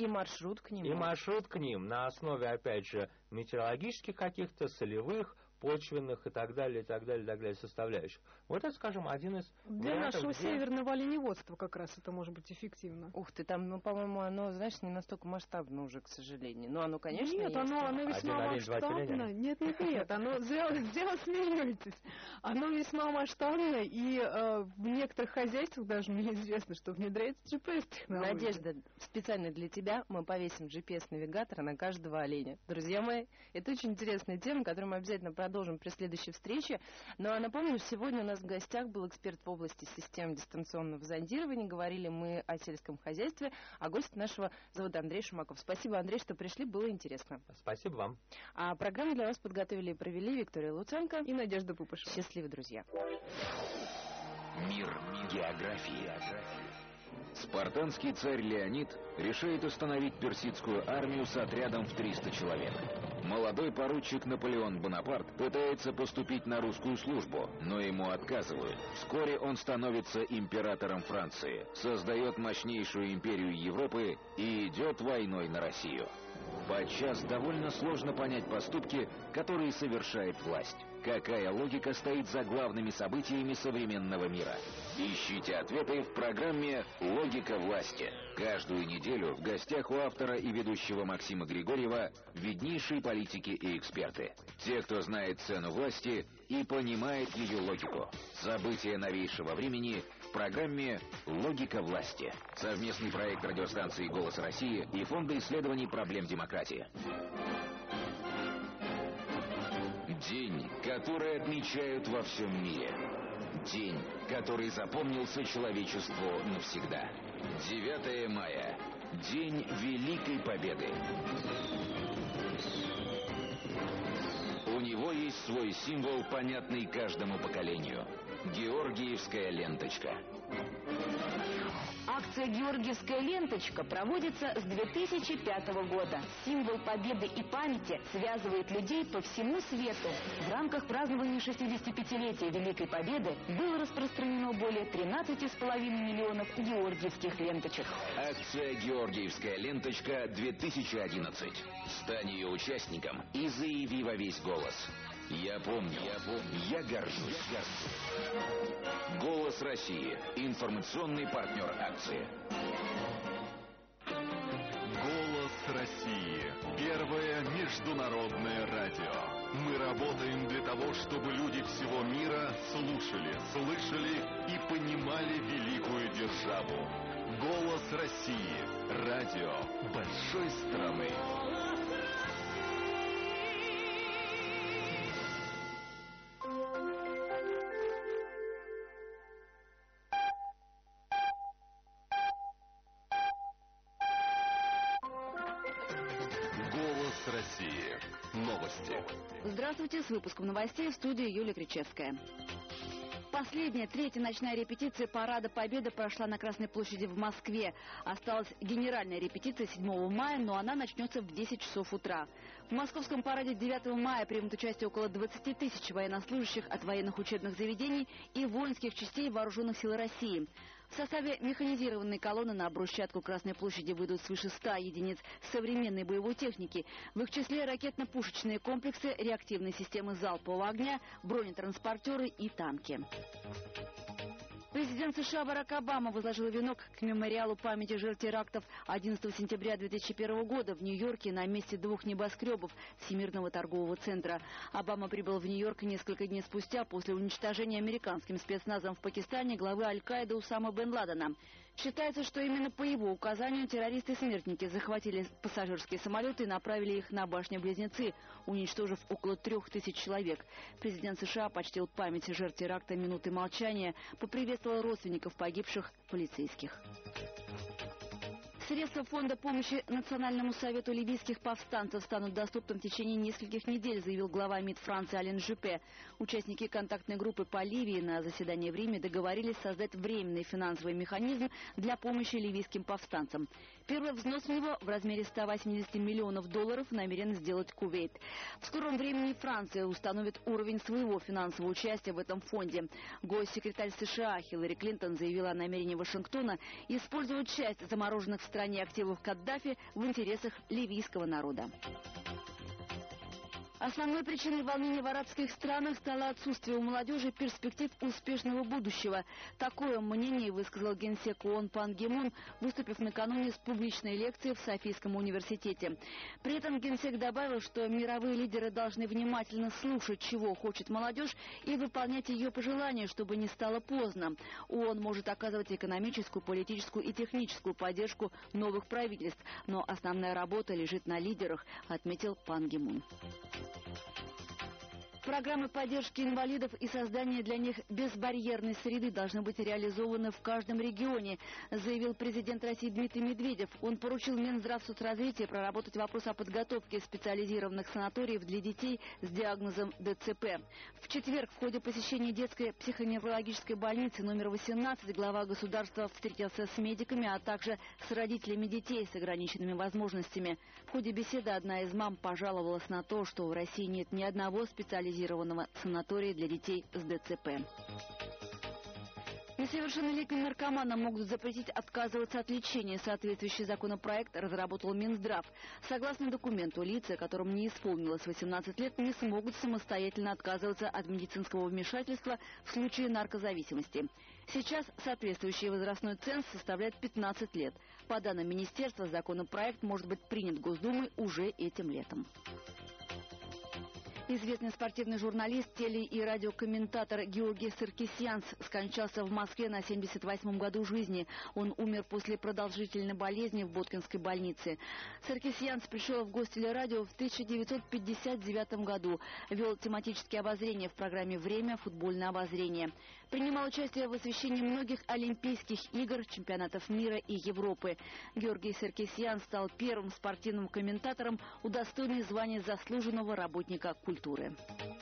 И маршрут к ним. И маршрут к ним на основе, опять же, метеорологических каких-то, солевых, почвенных и так далее составляющих. Вот это, скажем, один из для нашего северного оленеводства как раз это может быть эффективно. Ух ты, там, по-моему, оно, знаешь, не настолько масштабно уже, к сожалению. Но оно, конечно, нет, есть. Оно весьма масштабно. Нет, оно зря смеетесь. Оно весьма масштабно, и в некоторых хозяйствах даже мне известно, что внедряется GPS-технология. Надежда, специально для тебя мы повесим GPS-навигатор на каждого оленя. Друзья мои, это очень интересная тема, которую мы обязательно продолжим при следующей встрече. Но напомню, сегодня у нас в гостях был эксперт в области систем дистанционного зондирования. Говорили мы о сельском хозяйстве, а гость нашего зовут Андрей Шумаков. Спасибо, Андрей, что пришли, было интересно. Спасибо вам. А программу для вас подготовили и провели Виктория Луценко и Надежда Пупышева. Счастливы, друзья. Мир географии. Спартанский царь Леонид решает установить персидскую армию с отрядом в 300 человек. Молодой поручик Наполеон Бонапарт пытается поступить на русскую службу, но ему отказывают. Вскоре он становится императором Франции, создает мощнейшую империю Европы и идет войной на Россию. Подчас довольно сложно понять поступки, которые совершает власть. Какая логика стоит за главными событиями современного мира? Ищите ответы в программе «Логика власти». Каждую неделю в гостях у автора и ведущего Максима Григорьева виднейшие политики и эксперты. Те, кто знает цену власти и понимает ее логику. События новейшего времени в программе «Логика власти». Совместный проект радиостанции «Голос России» и Фонда исследований проблем демократии. День, который отмечают во всем мире. День, который запомнился человечеству навсегда. 9 мая. День Великой Победы. У него есть свой символ, понятный каждому поколению. Георгиевская ленточка. Акция «Георгиевская ленточка» проводится с 2005 года. Символ победы и памяти связывает людей по всему свету. В рамках празднования 65-летия Великой Победы было распространено более 13,5 миллионов георгиевских ленточек. Акция «Георгиевская ленточка-2011». Стань ее участником и заяви во весь голос. Я помню, я горжусь. «Голос России» – информационный партнер акции. «Голос России» – первое международное радио. Мы работаем для того, чтобы люди всего мира слушали, слышали и понимали великую державу. «Голос России» – радио большой страны. России. Новости. Здравствуйте, с выпуском новостей в студии Юлия Кричевская. Последняя, третья ночная репетиция Парада Победы прошла на Красной площади в Москве. Осталась генеральная репетиция 7 мая, но она начнется в 10 часов утра. В московском параде 9 мая примут участие около 20 тысяч военнослужащих от военных учебных заведений и воинских частей Вооруженных сил России. В составе механизированной колонны на брусчатку Красной площади выйдут свыше 100 единиц современной боевой техники. В их числе ракетно-пушечные комплексы, реактивные системы залпового огня, бронетранспортеры и танки. Президент США Барак Обама возложил венок к мемориалу памяти жертв терактов 11 сентября 2001 года в Нью-Йорке на месте двух небоскребов Всемирного торгового центра. Обама прибыл в Нью-Йорк несколько дней спустя после уничтожения американским спецназом в Пакистане главы Аль-Каиды Усама бен Ладена. Считается, что именно по его указанию террористы-смертники захватили пассажирские самолеты и направили их на башни-близнецы, уничтожив около 3000 человек. Президент США почтил память жертв теракта минутой молчания, поприветствовал родственников погибших полицейских. Средства фонда помощи Национальному совету ливийских повстанцев станут доступны в течение нескольких недель, заявил глава МИД Франции Ален Жюпе. Участники контактной группы по Ливии на заседании в Риме договорились создать временный финансовый механизм для помощи ливийским повстанцам. Первый взнос в него в размере 180 миллионов долларов намерен сделать Кувейт. В скором времени Франция установит уровень своего финансового участия в этом фонде. Госсекретарь США Хиллари Клинтон заявила о намерении Вашингтона использовать часть замороженных стране активов Каддафи в интересах ливийского народа. Основной причиной волнений в арабских странах стало отсутствие у молодежи перспектив успешного будущего. Такое мнение высказал генсек ООН Пан Ги Мун, выступив накануне с публичной лекцией в Софийском университете. При этом генсек добавил, что мировые лидеры должны внимательно слушать, чего хочет молодежь, и выполнять ее пожелания, чтобы не стало поздно. ООН может оказывать экономическую, политическую и техническую поддержку новых правительств, но основная работа лежит на лидерах, отметил Пан Ги Мун. Программы поддержки инвалидов и создания для них безбарьерной среды должны быть реализованы в каждом регионе, заявил президент России Дмитрий Медведев. Он поручил Минздравсоцразвития проработать вопрос о подготовке специализированных санаториев для детей с диагнозом ДЦП. В четверг в ходе посещения детской психоневрологической больницы номер 18 глава государства встретился с медиками, а также с родителями детей с ограниченными возможностями. В ходе беседы одна из мам пожаловалась на то, что в России нет ни одного специализированного санатория для детей с ДЦП. Несовершеннолетним наркоманам могут запретить отказываться от лечения. Соответствующий законопроект разработал Минздрав. Согласно документу, лица, которым не исполнилось 18 лет, не смогут самостоятельно отказываться от медицинского вмешательства в случае наркозависимости. Сейчас соответствующий возрастной ценз составляет 15 лет. По данным министерства, законопроект может быть принят Госдумой уже этим летом. Известный спортивный журналист, теле- и радиокомментатор Георгий Саркисянс скончался в Москве на 78-м году жизни. Он умер после продолжительной болезни в Боткинской больнице. Саркисянс пришел в Гостелерадио в 1959 году. Вел тематические обозрения в программе «Время. Футбольное обозрение». Принимал участие в освещении многих Олимпийских игр, чемпионатов мира и Европы. Георгий Саркисян стал первым спортивным комментатором, удостоенным звания заслуженного работника культуры.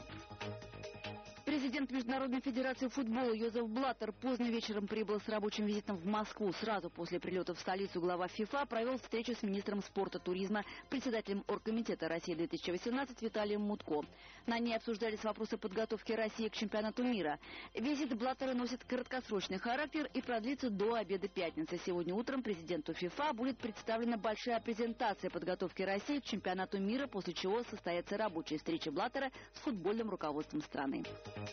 Президент Международной федерации футбола Йозеф Блаттер поздно вечером прибыл с рабочим визитом в Москву. Сразу после прилета в столицу глава ФИФА провел встречу с министром спорта, туризма, председателем Оргкомитета России-2018 Виталием Мутко. На ней обсуждались вопросы подготовки России к чемпионату мира. Визит Блаттера носит краткосрочный характер и продлится до обеда пятницы. Сегодня утром президенту ФИФА будет представлена большая презентация подготовки России к чемпионату мира, после чего состоится рабочая встреча Блаттера с футбольным руководством страны.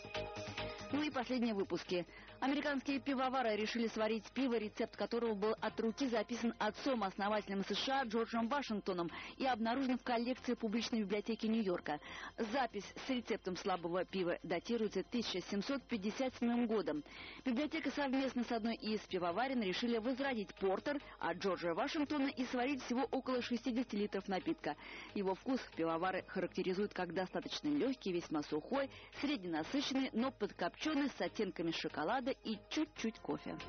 Ну и последние выпуски. Американские пивовары решили сварить пиво, рецепт которого был от руки записан отцом-основателем США Джорджем Вашингтоном и обнаружен в коллекции публичной библиотеки Нью-Йорка. Запись с рецептом слабого пива датируется 1757 годом. Библиотека совместно с одной из пивоварен решили возродить портер от Джорджа Вашингтона и сварить всего около 60 литров напитка. Его вкус пивовары характеризуют как достаточно легкий, весьма сухой, средненасыщенный, но подкопченный, с оттенками шоколада и чуть-чуть кофе.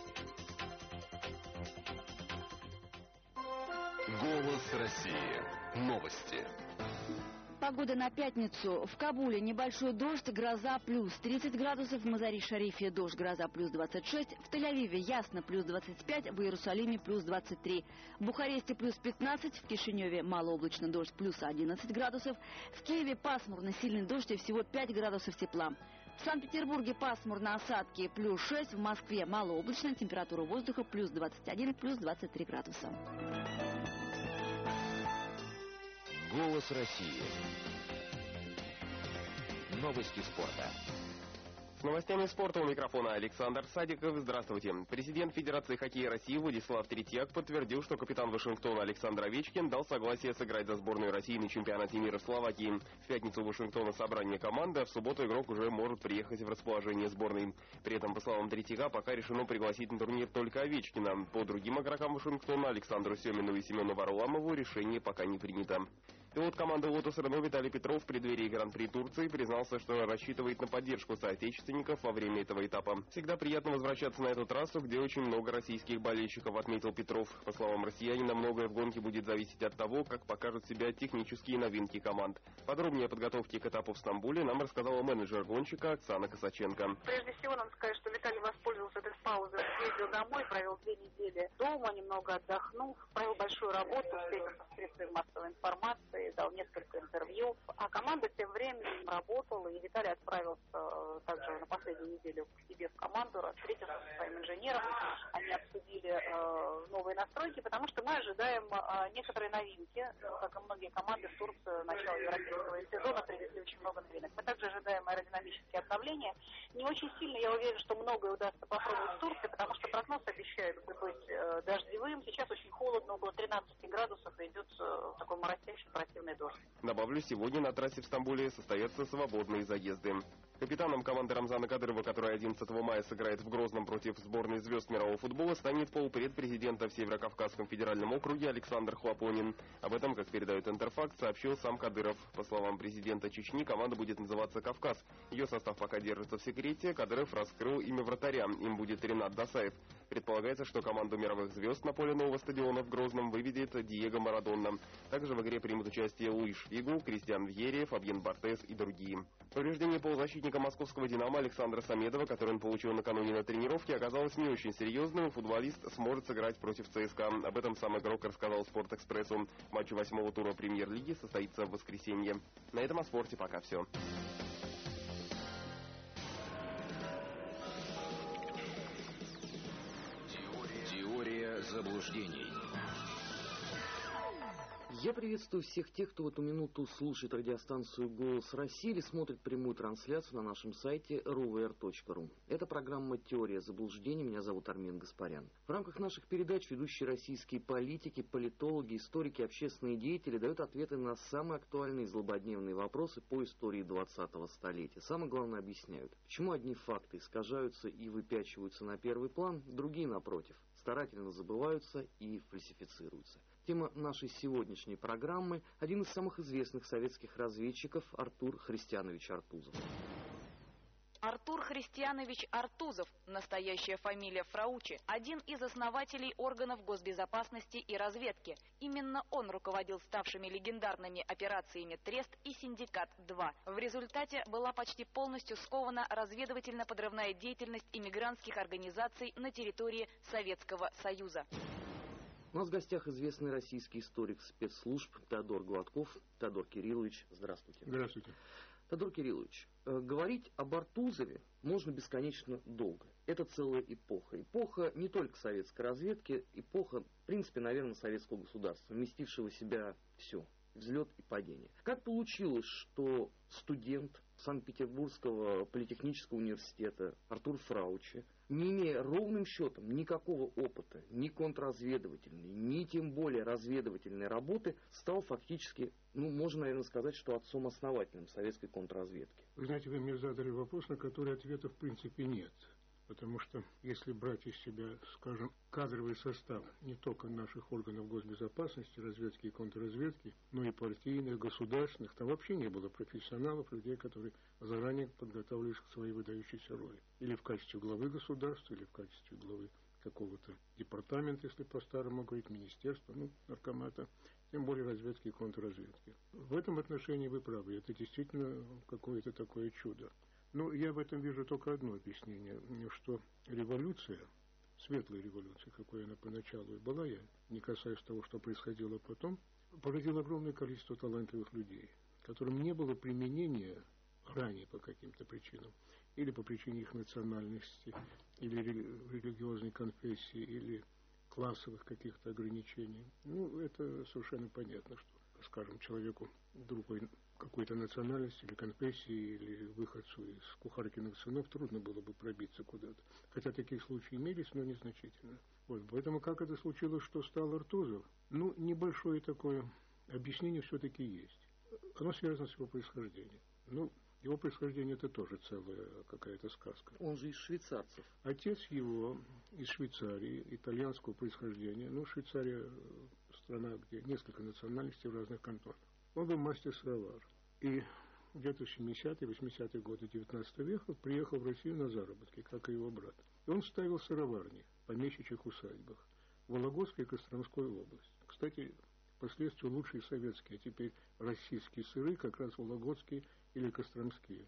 Голос России. Новости. Погода на пятницу. В Кабуле небольшой дождь, гроза плюс 30 градусов, в Мазари-Шарифе дождь, гроза плюс 26, в Тель-Авиве ясно плюс 25, в Иерусалиме плюс 23, в Бухаресте плюс 15, в Кишиневе малооблачно дождь плюс 11 градусов, в Киеве пасмурно, сильный дождь и всего 5 градусов тепла. В Санкт-Петербурге пасмурно, осадки плюс 6, в Москве малооблачно, температура воздуха плюс 21, плюс 23 градуса. Голос России. Новости спорта. С новостями спорта у микрофона Александр Садиков. Здравствуйте. Президент Федерации хоккея России Владислав Третьяк подтвердил, что капитан Вашингтона Александр Овечкин дал согласие сыграть за сборную России на чемпионате мира в Словакии. В пятницу у Вашингтона собрание команды, а в субботу игрок уже может приехать в расположение сборной. При этом, по словам Третьяка, пока решено пригласить на турнир только Овечкина. По другим игрокам Вашингтона, Александру Семину и Семену Варламову, решение пока не принято. Пилот команды «Лотос Рено» Виталий Петров в преддверии Гран-при Турции признался, что рассчитывает на поддержку соотечественников во время этого этапа. «Всегда приятно возвращаться на эту трассу, где очень много российских болельщиков», — отметил Петров. По словам россиянина, многое в гонке будет зависеть от того, как покажут себя технические новинки команд. Подробнее о подготовке к этапу в Стамбуле нам рассказала менеджер гонщика Оксана Косаченко. Прежде всего, надо сказать, что Виталий воспользовался этой паузой съездил домой, провел 2 недели дома, немного отдохнув, провел большую работу, встретился с средствами массовой информации, дал несколько интервью. А команда тем временем работала, и Виталий отправился также на последнюю неделю к себе в команду, встретился со своим инженером, они обсудили новые настройки, потому что мы ожидаем некоторые новинки, как и многие команды в Турцию начала европейского сезона привезли очень много новинок. Мы также ожидаем аэродинамические обновления. Не очень сильно я уверен, что многое удастся попробовать в Турции, потому что прогноз обещает быть дождевым. Сейчас очень холодно, около 13 градусов, и идет такой моросящий противный дождь. Добавлю, сегодня на трассе в Стамбуле состоятся свободные заезды. Капитаном команды Рамзана Кадырова, которая 11 мая сыграет в Грозном против сборной звезд мирового футбола, станет полпред президента в Северо-Кавказском федеральном округе Александр Хлопонин. Об этом, как передает Интерфакс, сообщил сам Кадыров. По словам президента Чечни, команда будет называться «Кавказ». Ее состав пока держится в секрете. Кадыров раскрыл имя вратаря. Им будет Ренат Досаев. Предполагается, что команду мировых звезд на поле нового стадиона в Грозном выведет Диего Марадона. Также в игре примут участие Луиш Фигу, Кристиан Вьерри, Фабьен Бартес и другие. Повреждение полузащитника московского «Динамо» Александра Самедова, который он получил накануне на тренировке, оказалось не очень серьезным. Футболист сможет сыграть против ЦСКА. Об этом сам игрок рассказал «Спортэкспрессу». Матч 8-го тура премьер-лиги состоится в воскресенье. На этом о спорте пока все. Теория заблуждений. Я приветствую всех тех, кто в эту минуту слушает радиостанцию «Голос России» или смотрит прямую трансляцию на нашем сайте ruver.ru. Это программа «Теория заблуждений». Меня зовут Армен Гаспарян. В рамках наших передач ведущие российские политики, политологи, историки, общественные деятели дают ответы на самые актуальные и злободневные вопросы по истории 20-го столетия. Самое главное объясняют, почему одни факты искажаются и выпячиваются на первый план, другие, напротив, старательно забываются и фальсифицируются. Тема нашей сегодняшней программы – один из самых известных советских разведчиков Артур Христианович Артузов. Артур Христианович Артузов, настоящая фамилия Фраучи, один из основателей органов госбезопасности и разведки. Именно он руководил ставшими легендарными операциями «Трест» и «Синдикат-2». В результате была почти полностью скована разведывательно-подрывная деятельность иммигрантских организаций на территории Советского Союза. У нас в гостях известный российский историк спецслужб Теодор Гладков. Теодор Кириллович, здравствуйте. Здравствуйте. Теодор Кириллович, говорить об Артузове можно бесконечно долго. Это целая эпоха. Эпоха не только советской разведки, эпоха, в принципе, наверное, советского государства, вместившего в себя все. Взлет и падение. Как получилось, что студент Санкт-Петербургского политехнического университета Артур Фраучи, не имея ровным счетом никакого опыта, ни контрразведывательной, ни тем более разведывательной работы, стал фактически, можно, наверное, сказать, что отцом-основателем советской контрразведки? Вы знаете, вы мне задали вопрос, на который ответа в принципе нет. Потому что если брать из себя, скажем, кадровый состав не только наших органов госбезопасности, разведки и контрразведки, но и партийных, государственных, там вообще не было профессионалов, людей, которые заранее подготовились к своей выдающейся роли. Или в качестве главы государства, или в качестве главы какого-то департамента, если по-старому говорить, министерства, наркомата, тем более разведки и контрразведки. В этом отношении вы правы, это действительно какое-то такое чудо. Я в этом вижу только одно объяснение, что революция, светлая революция, какой она поначалу и была, я не касаюсь того, что происходило потом, породила огромное количество талантливых людей, которым не было применения ранее по каким-то причинам, или по причине их национальности, или религиозной конфессии, или классовых каких-то ограничений. Это совершенно понятно, что, скажем, человеку другой какой-то национальности или конфессии, или выходцу из Кухаркиных сынов трудно было бы пробиться куда-то. Хотя такие случаи имелись, но незначительно. Поэтому как это случилось, что стал Артузов? Небольшое такое объяснение все-таки есть. Оно связано с его происхождением. Его происхождение это тоже целая какая-то сказка. Он же из швейцарцев. Отец его из Швейцарии, итальянского происхождения. Швейцария страна, где несколько национальностей в разных кантонах. Он был мастер-сыровар. И где-то в 70-е, 80-е годы 19 века приехал в Россию на заработки, как и его брат. И он ставил сыроварни в помещичьих усадьбах в Вологодской и Костромской области. Кстати, впоследствии лучшие советские, а теперь российские сыры, как раз вологодские или костромские.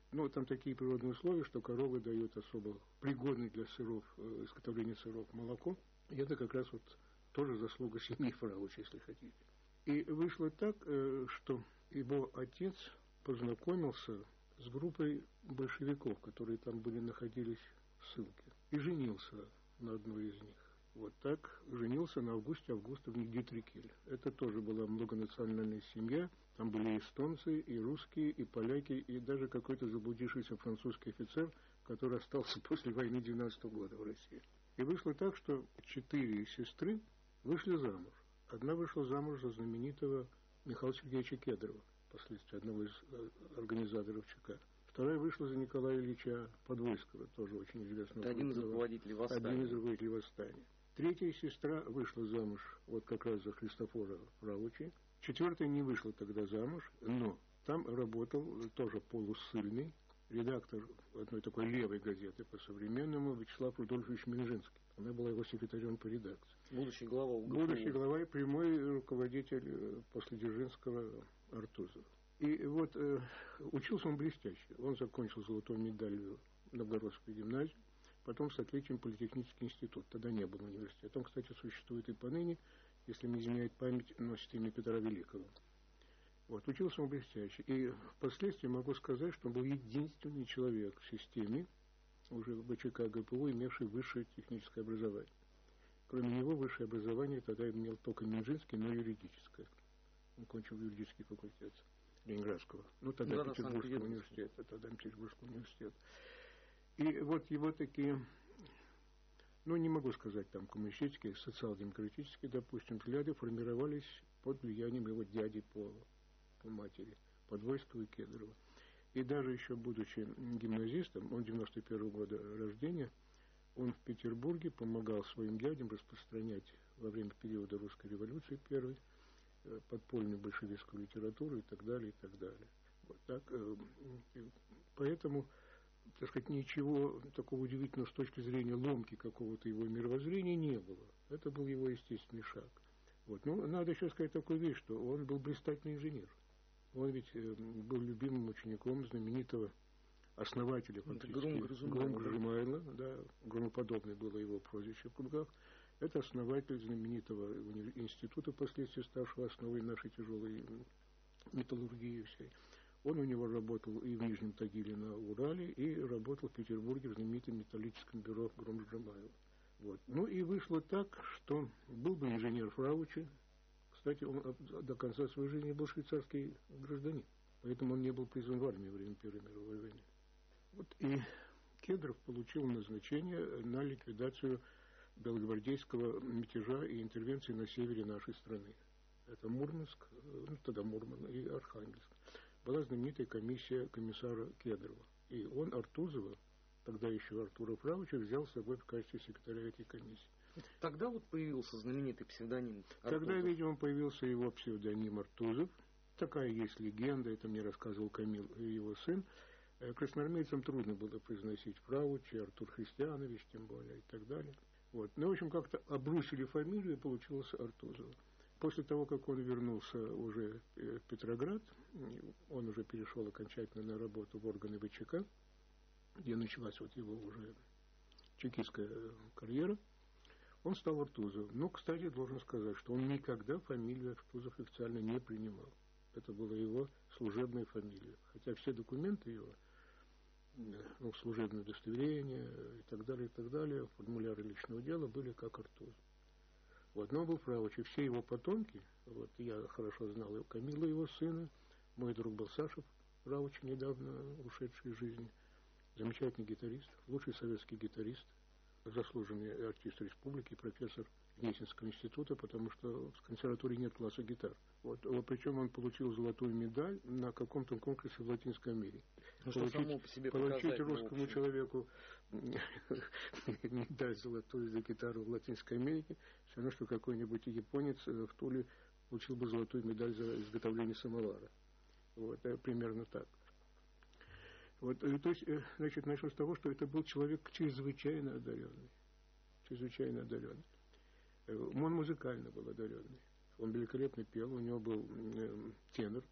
Ну, там такие природные условия, что коровы дают особо пригодный для сыров, изготовления сыров молоко. И это как раз вот тоже заслуга семьи Фрауча, если хотите. И вышло так, что его отец познакомился с группой большевиков, которые там находились в ссылке, и женился на одной из них. Вот так женился на Августе Августовне Дитрикель. Это тоже была многонациональная семья. Там были и эстонцы, и русские, и поляки, и даже какой-то заблудившийся французский офицер, который остался после войны 19 года в России. И вышло так, что 4 сестры вышли замуж. Одна вышла замуж за знаменитого Михаила Сергеевича Кедрова, впоследствии одного из организаторов ЧК. Вторая вышла за Николая Ильича Подвойского, тоже очень известного. Один из руководителей восстания. Один из руководителей восстания. Третья сестра вышла замуж вот как раз за Христофора Фраучи. Четвертая не вышла тогда замуж, но там работал тоже полуссыльный редактор одной такой левой газеты по-современному Вячеслав Рудольфович Минжинский. Она была его секретарем по редакции. Будущий глава УГПУ. Будущий глава и прямой руководитель после Дзержинского Артузов. И вот учился он блестяще. Он закончил золотой медалью Новгородскую гимназию, потом с отличием политехнический институт. Тогда не было университета. Он, кстати, существует и поныне, если не изменяет память, носит имя Петра Великого. Вот, учился он блестяще. И впоследствии могу сказать, что он был единственный человек в системе, уже в ВЧК ГПУ, имевший высшее техническое образование. Кроме него высшее образование тогда имел только Минжинский, но юридическое. Он кончил юридический факультет Ленинградского. Ну, тогда Петербургского университета. Тогда Петербургского университета. И вот его такие, ну, не могу сказать, там, коммунистические, социал-демократические, допустим, взгляды формировались под влиянием его дяди по матери, Подвойского и Кедрова. И даже еще будучи гимназистом, он 91 года рождения, он в Петербурге помогал своим дядям распространять во время периода русской революции первой подпольную большевистскую литературу и так далее, и так далее. Вот так, поэтому, так сказать, ничего такого удивительного с точки зрения ломки какого-то его мировоззрения не было. Это был его естественный шаг. Вот. Ну, надо еще сказать такую вещь, что он был блистательный инженер. Он ведь был любимым учеником знаменитого основателя фактически Грумайла, да, громоподобное было его прозвище в кругах. Это основатель знаменитого института, впоследствии ставшего основой нашей тяжелой металлургии всей. Он у него работал и в Нижнем Тагиле на Урале, и работал в Петербурге в знаменитом металлическом бюро Грумайла. Вот. Ну и вышло так, что был бы инженер Фраучи. Кстати, он до конца своей жизни был швейцарский гражданин, поэтому он не был призван в армию во время Первой мировой войны. Вот. И Кедров получил назначение на ликвидацию белогвардейского мятежа и интервенции на севере нашей страны. Это Мурманск, ну тогда Мурман и Архангельск. Была знаменитая комиссия комиссара Кедрова. И он Артузова, тогда еще Артура Фрауча, взял с собой в качестве секретаря этой комиссии. Тогда вот появился знаменитый псевдоним Артузов. Тогда, видимо, появился его псевдоним Артузов. Такая есть легенда, это мне рассказывал Камил и его сын. Красноармейцам трудно было произносить Фраучи, Артур Христианович, тем более, и так далее. Вот. Ну, в общем, как-то обрусили фамилию, и получилось Артузов. После того, как он вернулся уже в Петроград, он уже перешел окончательно на работу в органы ВЧК, где началась вот его уже чекистская карьера. Он стал Артузов. Но, кстати, должен сказать, что он никогда фамилию Артузов официально не принимал. Это была его служебная фамилия. Хотя все документы его, ну, служебное удостоверение и так далее, формуляры личного дела были как Артузов. Вот, но он был Фраучи. Все его потомки, вот, я хорошо знал его Камила, его сына, мой друг был Саша Фраучи, недавно ушедший из жизни, замечательный гитарист, лучший советский гитарист, заслуженный артист республики, профессор Гнесинского института, потому что в консерватории нет класса гитар. Вот, причем он получил золотую медаль на каком-то конкурсе в Латинской Америке. Ну, получить русскому человеку медаль золотую за гитару в Латинской Америке, все равно, что какой-нибудь японец в Туле получил бы золотую медаль за изготовление самовара. Вот, примерно так. Вот, то есть, значит, начал с того, что это был человек чрезвычайно одаренный. Чрезвычайно одаренный. Он музыкально был одаренный. Он великолепно пел, у него был тенор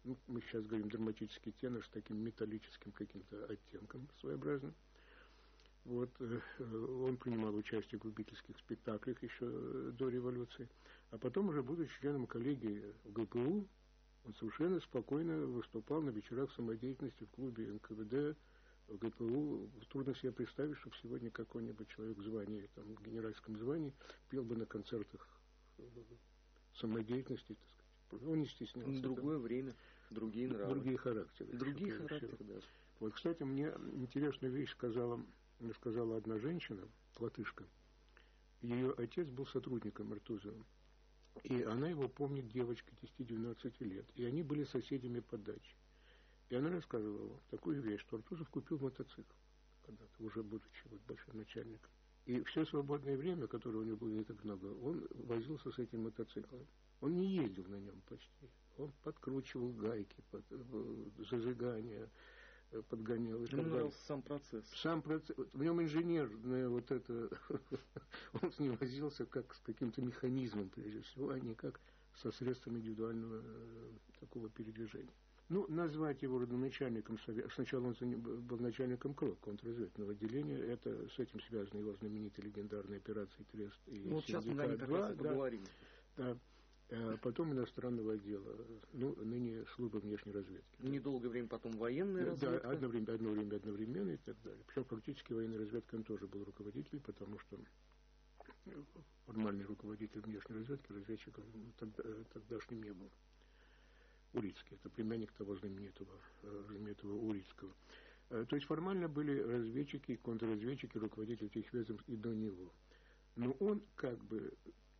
ну, мы сейчас говорим драматический тенор с таким металлическим каким-то оттенком своеобразным. Вот, он принимал участие в губительских спектаклях еще до революции. А потом, уже будучи членом коллегии ГПУ, он совершенно спокойно выступал на вечерах самодеятельности в клубе НКВД, в ГПУ. Трудно себе представить, чтобы сегодня какой-нибудь человек в звании, там, в генеральском звании, пел бы на концертах самодеятельности, так сказать. Он не стеснялся. Другое время, другие нравы. Другие характеры. Другие характеры, да. Вот, кстати, мне интересную вещь сказала одна женщина, латышка. Ее отец был сотрудником Артузова. И она его помнит девочкой 10-12 лет. И они были соседями по даче. И она рассказывала такую вещь, что Артузов купил мотоцикл когда-то, уже будучи вот большим начальником. И все свободное время, которое у него было не так много, он возился с этим мотоциклом. Он не ездил на нем почти. Он подкручивал гайки, зажигание, подгонял. Ему нравился сам процесс. Сам процесс. В нем инженерное вот это... Он с ним возился как с каким-то механизмом, прежде всего, а не как со средствами индивидуального такого передвижения. Ну, назвать его родоначальником совета... Сначала он был начальником КРОК, контрразведывательного отделения. Это, с этим связаны его знаменитые легендарные операции «Трест» и «Синдикат-2». Вот сейчас мы на них как раз и поговорим. Да. Потом иностранного отдела, ну, ныне служба внешней разведки. Недолгое время потом военная разведка. Да, одно время одновременно и так далее. Причем фактически военной разведкой он тоже был руководителем, потому что формальный руководитель внешней разведки разведчиком тогдашним не был. Урицкий, это племянник того знаменитого Урицкого. То есть формально были разведчики, контрразведчики, руководители этих ведомств и до него. Но он как бы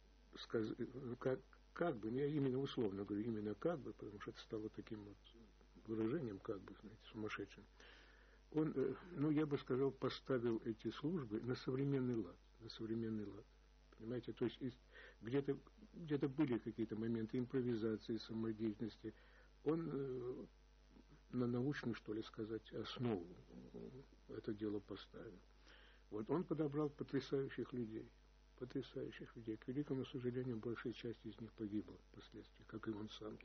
я именно условно говорю, именно как бы, потому что это стало таким вот выражением, как бы, знаете, сумасшедшим. Он, ну, я бы сказал, поставил эти службы на современный лад. Понимаете, то есть где-то были какие-то моменты импровизации, самодеятельности. Он на научную, что ли сказать, основу это дело поставил. Вот он подобрал потрясающих людей. К великому сожалению, большая часть из них погибла впоследствии, как и он сам в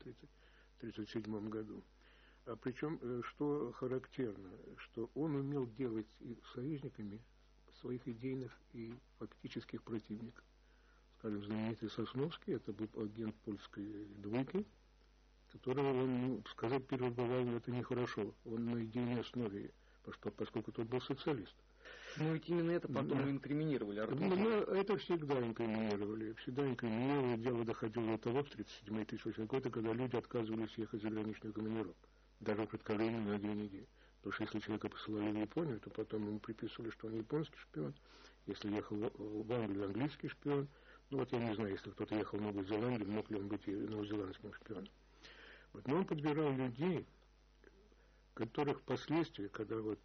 1937 году. А причем, что характерно, что он умел делать союзниками своих идейных и фактических противников. Скажем, знаменитый Сосновский, это был агент польской двойки, которого он, ну, сказать, перевербовал, это нехорошо. Он на идейной основе, поскольку тот был социалист. Ну ведь именно это потом инкриминировали. Ну, это всегда инкриминировали. Дело доходило до того, в 1937-1938 году, когда люди отказывались ехать за заграничную командировку. Даже в кратковременно на 2 недели. Потому что если человека посылали в Японию, то потом ему приписывали, что он японский шпион. Если ехал в Англию, английский шпион. Ну вот я не знаю, если кто-то ехал в Новую Зеландию, мог ли он быть и новозеландским шпионом. Вот. Но он подбирал людей, которых впоследствии, когда вот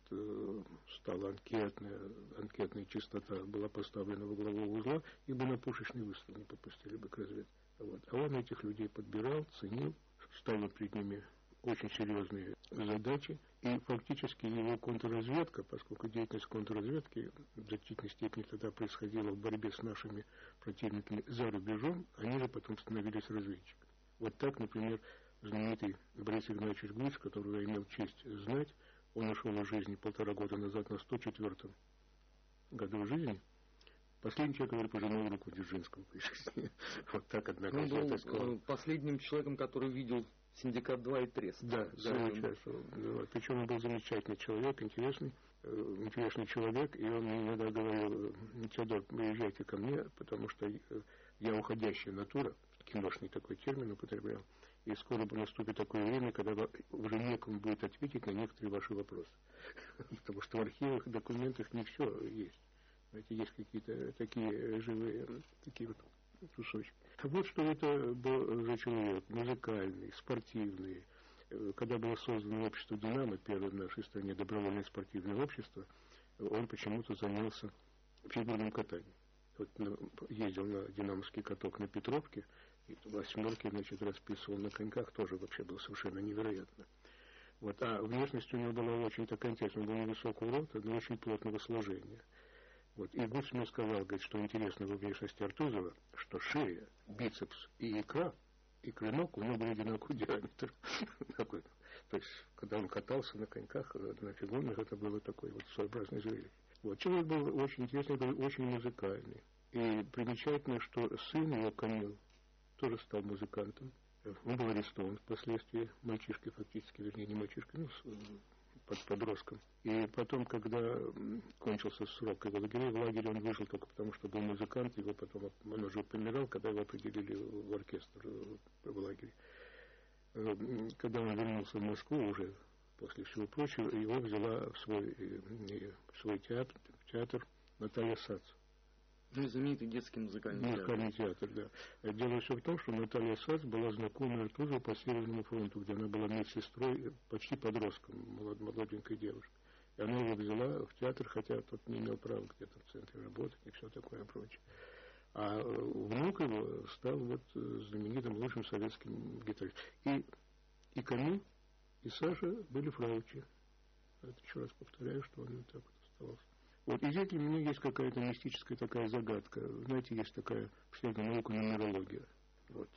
стала анкетная чистота была поставлена во главу узла, их бы на пушечный выстрел не подпустили бы к разведке. Вот. А он этих людей подбирал, ценил, ставил перед ними очень серьезные задачи, и фактически его контрразведка, поскольку деятельность контрразведки в значительной степени тогда происходила в борьбе с нашими противниками за рубежом, они же потом становились разведчиками. Вот так, например, знаменитый Борис Игнатьевич Гусь, которого я имел честь знать, он ушел из жизни 1,5 года назад на 104-м году жизни. Последний человек, который пожимал руку Дзержинскому при жизни. Вот так, однако. Он был последним человеком, который видел «Синдикат-2» и «Трест». Да, причем он был замечательный человек, интересный человек, и он мне иногда говорил: Теодор, приезжайте ко мне, потому что я уходящая натура, киношный такой термин употреблял, и скоро наступит такое время, когда уже некому будет ответить на некоторые ваши вопросы. Потому что в архивах, документах не все есть. Знаете, есть какие-то такие живые, такие вот кусочки. Вот что это был за человек. Музыкальный, спортивный. Когда было создано общество «Динамо», первое в нашей стране добровольное спортивное общество, он почему-то занялся фигурным катанием. Вот ездил на динамовский каток на Петровке, и 8-ки, значит, расписывал на коньках, тоже вообще было совершенно невероятно. Вот. А внешность у него была очень такая интересная, он был невысокого роста, но очень плотного сложения. Вот. И Гусь мне сказал, говорит, что интересно во внешности Артузова, что шея, бицепс и икра и клинок у него был одинаковый диаметр. Такой. То есть, когда он катался на коньках, на фигурных, это было такой вот своеобразный зрелище. Вот. Человек был очень интересный, был очень музыкальный. И примечательно, что сын его, Камил, тоже стал музыкантом. Он был арестован впоследствии, мальчишкой фактически, вернее, не мальчишкой, подростком. И потом, когда кончился срок его лагеря, в лагере он выжил только потому, что был музыкант, его потом, он уже помирал, когда его определили в оркестр в лагере. Когда он вернулся в Москву уже после всего прочего, его взяла в свой театр Наталья Сац. Знаменитый детский музыкальный театр, да. Дело все в том, что Наталья Сац была знакома Артузова по Северному фронту, где она была медсестрой, почти подростком, молоденькой девушкой. И она его взяла в театр, хотя тот не имел права где-то в центре работать и все такое прочее. А внук его стал вот знаменитым лучшим советским гитаристом. И Камил, и Саша были фраучи. Это еще раз повторяю, что он вот так вот оставался. Вот, и здесь для меня есть какая-то мистическая такая загадка. Знаете, есть такая псевдонаука нумерология. Вот,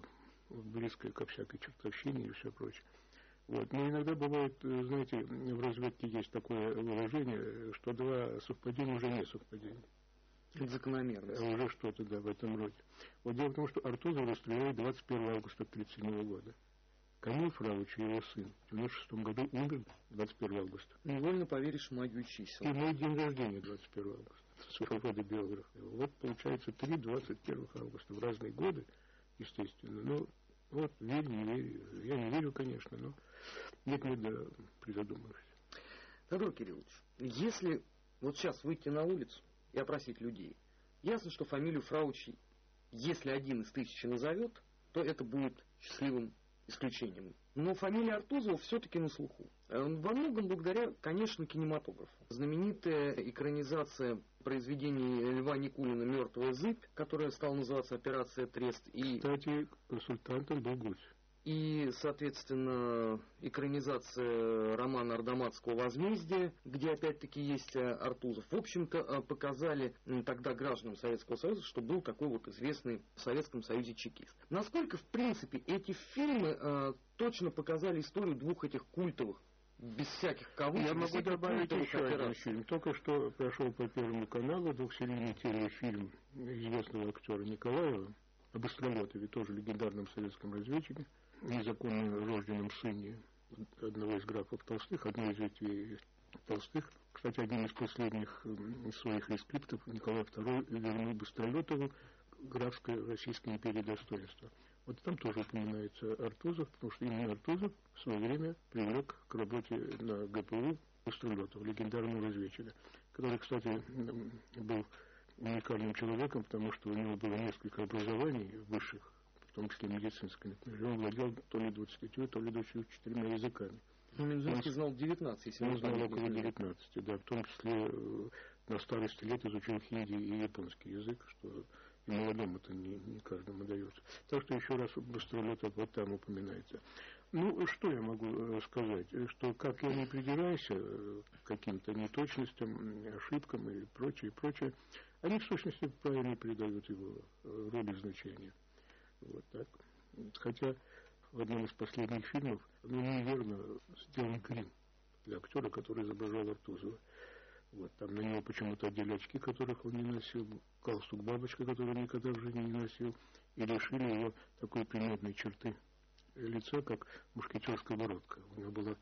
близкая ко всякой чертовщине и все прочее. Вот. Но иногда бывает, знаете, в разведке есть такое выражение, что два совпадения уже не совпадения. Это закономерность. Уже что-то, да, в этом роде. Вот дело в том, что Артузов расстреляли 21 августа 1937 года. Камил Фрауч, его сын, в 1996 году умер 21 августа. Невольно поверишь в магию чисел. И мой день рождения 21 августа. Своего рода биограф. Вот получается 3 21 августа в разные годы, естественно. Ну, вот, верю, не верю. Я не верю, конечно, но нет-нет, да, призадумываюсь. Тодор Кириллович, если вот сейчас выйти на улицу и опросить людей, ясно, что фамилию Фраучи, если один из 1000 назовет, то это будет счастливым исключением. Но фамилия Артузова все-таки на слуху. Во многом благодаря, конечно, кинематографу. Знаменитая экранизация произведений Льва Никулина «Мертвая зыбь», которая стала называться «Операция Трест». И, кстати, консультантом был Гусь. И, соответственно, экранизация романа Ардаматского «Возмездие», где опять-таки есть Артузов. В общем-то, показали тогда гражданам Советского Союза, что был такой вот известный в Советском Союзе чекист. Насколько, в принципе, эти фильмы точно показали историю двух этих культовых, без всяких кавычек. Я могу добавить еще один фильм. Только что прошел по Первому каналу двухсерийный телефильм известного актера Николаева об Остролетове, тоже легендарном советском разведчике, незаконно рожденном сыне одного из графов Толстых, одной из ветвей Толстых. Кстати, один из последних своих рескриптов Николай II вернул Быстролетову графской Российской империи достоинства. Вот там тоже упоминается Артузов, потому что именно Артузов в свое время привлек к работе на ГПУ Быстролетова, легендарного разведчика, который, кстати, был уникальным человеком, потому что у него было несколько образований высших, в том числе медицинское. Он владел то ли 20, то ли 24 языками. Медицинский знал 19, если он знал около 19, да, в том числе на старости лет изучил хинди и японский язык, что и молодому это не каждому дается. Так что еще раз Быстролетов вот там упоминается. Ну, что я могу сказать? Что как я не придираюсь к каким-то неточностям, ошибкам и прочее, они в сущности правильно передают его роль и значение. Вот так. Хотя в одном из последних фильмов неверно сделан грим для актера, который изображал Артузова. Вот, там на него почему-то одели очки, которых он не носил, галстук бабочка, который он никогда в жизни не носил, и лишили его такой примерной черты лица, как мушкетерская бородка. У него была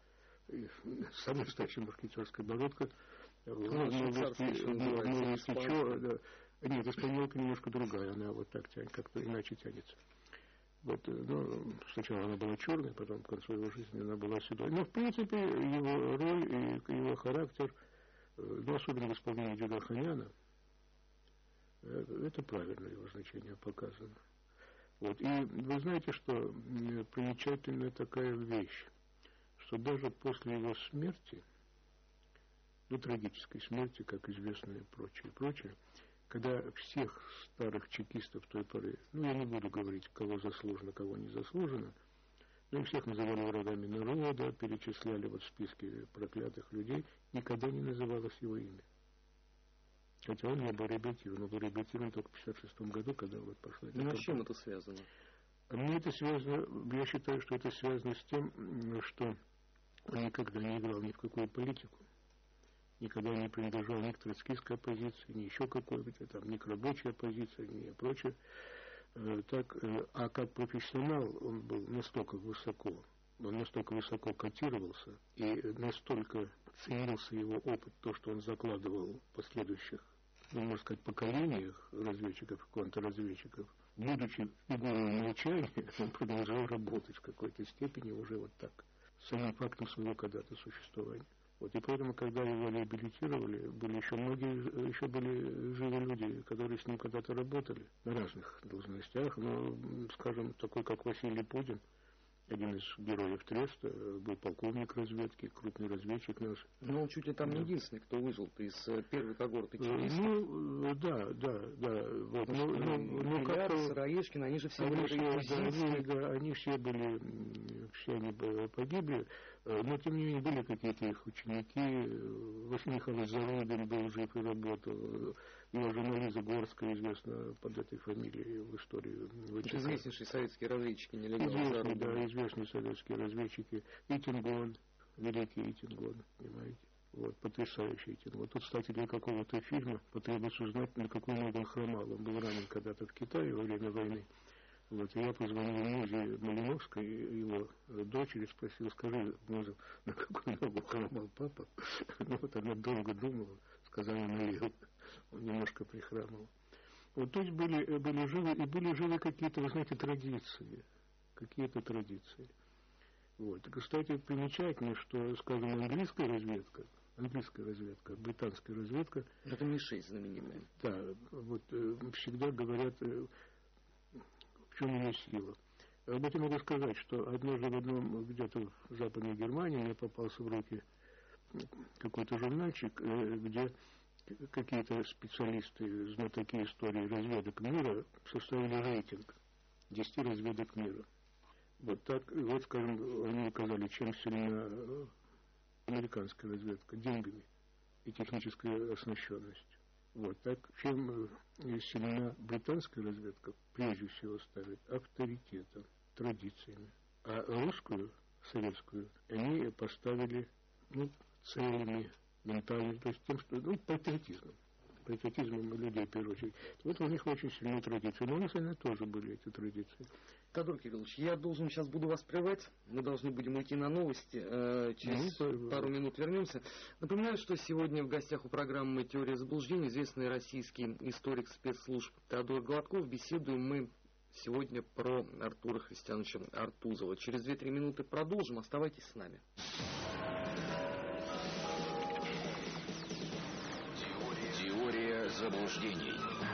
самая настоящая мушкетерская бородка. Нет, испаньолка немножко другая, она вот так тянет, как-то иначе тянется. Вот, ну, сначала она была черной, потом к концу его жизни она была седой. Но, в принципе, его роль и его характер, ну, особенно в исполнении Джигарханяна, это правильно его значение показано. Вот. И вы знаете, что примечательная такая вещь, что даже после его смерти, ну, трагической смерти, как известно, и прочее, когда всех старых чекистов той поры, ну, я не буду говорить, кого заслуженно, кого не заслуженно, но всех называли врагами народа, перечисляли вот в списке проклятых людей, никогда не называлось его имя. Хотя он не был реабилитирован, он был реабилитирован только в 1956 году, когда вот пошла... Ну, с чем это связано? Мне это связано, я считаю, что это связано с тем, что он никогда не играл ни в какую политику, никогда не принадлежал ни к троцкистской оппозиции, ни еще какой-то, там, ни к рабочей оппозиции, ни прочее. А как профессионал он был настолько высоко, он настолько высоко котировался, и настолько ценился его опыт, то, что он закладывал в последующих, можно сказать, поколениях разведчиков и контрразведчиков, будучи фигурой молчания, он продолжал работать в какой-то степени уже вот так, самим фактом своего когда-то существования. Вот, и поэтому, когда его реабилитировали, были еще многие, еще были живы люди, которые с ним когда-то работали на разных должностях, но, скажем, такой, как Василий Пудин, один из героев Треста, был полковник разведки, крупный разведчик наш. Но он чуть ли там не единственный, кто выжил из первой когорты чекистов. Ну, да. Вот. Миллиард, Сыроежкин, они же все они все были, все они погибли, но тем не менее были какие-то их ученики. Василий Михайлович Зарубин был жив и работал. Его жена Лиза Горская известна под этой фамилией в истории. Известнейшие советские разведчики, нелегалы. Известные советские разведчики. Итингон, великий Итингон, понимаете? Вот, потрясающий Итингон. Тут, кстати, для какого-то фильма потребуется узнать, на какую ногу он хромал. Он был ранен когда-то в Китае во время войны. Вот, и я позвонил Музе Малиновской, его дочери, спросил, скажи, Муза, на какую ногу хромал папа? Ну, вот она долго думала, сказала на левую. Он немножко прихрамывал. Вот, то есть были живы какие-то, вы знаете, традиции. Какие-то традиции. Вот. И, кстати, примечательно, что, скажем, английская разведка, британская разведка. Это Ми-6 знаменитая. Да, вот всегда говорят, в чем ее сила. Об этом могу сказать, что однажды в одном, где-то в Западной Германии мне попался в руки какой-то журнальчик, где какие-то специалисты, знатоки истории разведок мира составили рейтинг 10 разведок мира. Вот так, вот, скажем, они указали, чем сильна американская разведка деньгами и технической оснащенностью. Вот так, чем сильна британская разведка, прежде всего ставит авторитетом, традициями. А русскую, советскую, они поставили, целями, ментальностью, то есть тем, что, патриотизмом людей, в первую очередь. Вот у них очень сильные традиции. Но у нас они тоже были, эти традиции. Тодор Кириллович, я сейчас буду вас прервать. Мы должны будем уйти на новости. Через пару минут вернемся. Напоминаю, что сегодня в гостях у программы «Теория заблуждений» известный российский историк спецслужб Теодор Гладков. Беседуем мы сегодня про Артура Христиановича Артузова. Через 2-3 минуты продолжим. Оставайтесь с нами. Теория заблуждений.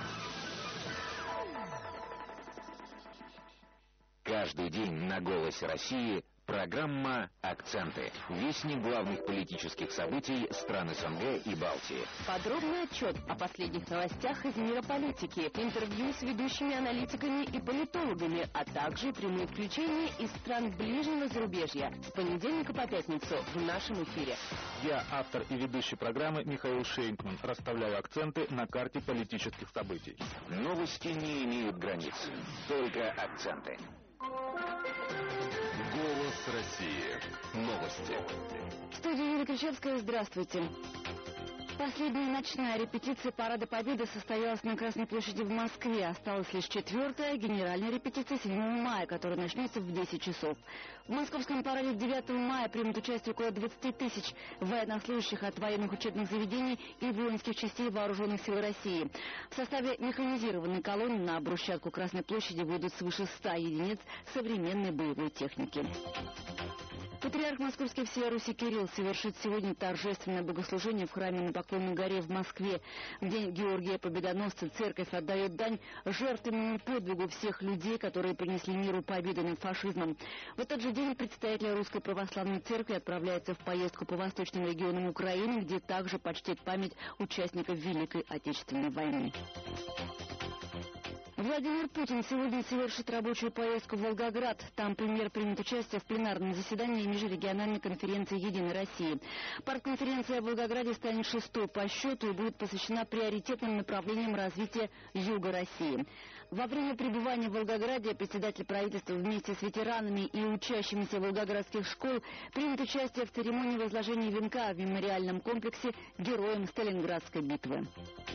Каждый день на «Голосе России» программа «Акценты». Вестник главных политических событий стран СНГ и Балтии. Подробный отчет о последних новостях из мира политики, интервью с ведущими аналитиками и политологами, а также прямые включения из стран ближнего зарубежья. С понедельника по пятницу в нашем эфире. Я, автор и ведущий программы Михаил Шейнкман, расставляю акценты на карте политических событий. Новости не имеют границ, только акценты. Голос России. Новости. В студии Юлия Кричевская. Здравствуйте. Последняя ночная репетиция Парада Победы состоялась на Красной площади в Москве. Осталась лишь 4-я генеральная репетиция 7 мая, которая начнется в 10 часов. В московском параде 9 мая примут участие около 20 тысяч военнослужащих от военных учебных заведений и воинских частей Вооруженных сил России. В составе механизированной колонны на брусчатку Красной площади выйдут свыше 100 единиц современной боевой техники. Патриарх Московский всей Руси Кирилл совершит сегодня торжественное богослужение в храме на Поклонной горе в Москве. В день Георгия Победоносца церковь отдает дань жертвенному подвигу всех людей, которые принесли миру победу над фашизмом. В этот же день представители Русской Православной Церкви отправляются в поездку по восточным регионам Украины, где также почтят память участников Великой Отечественной войны. Владимир Путин сегодня совершит рабочую поездку в Волгоград. Там премьер примет участие в пленарном заседании межрегиональной конференции «Единой России». Партконференция в Волгограде станет 6-й по счету и будет посвящена приоритетным направлениям развития Юга России. Во время пребывания в Волгограде председатель правительства вместе с ветеранами и учащимися волгоградских школ примет участие в церемонии возложения венка в мемориальном комплексе героям Сталинградской битвы.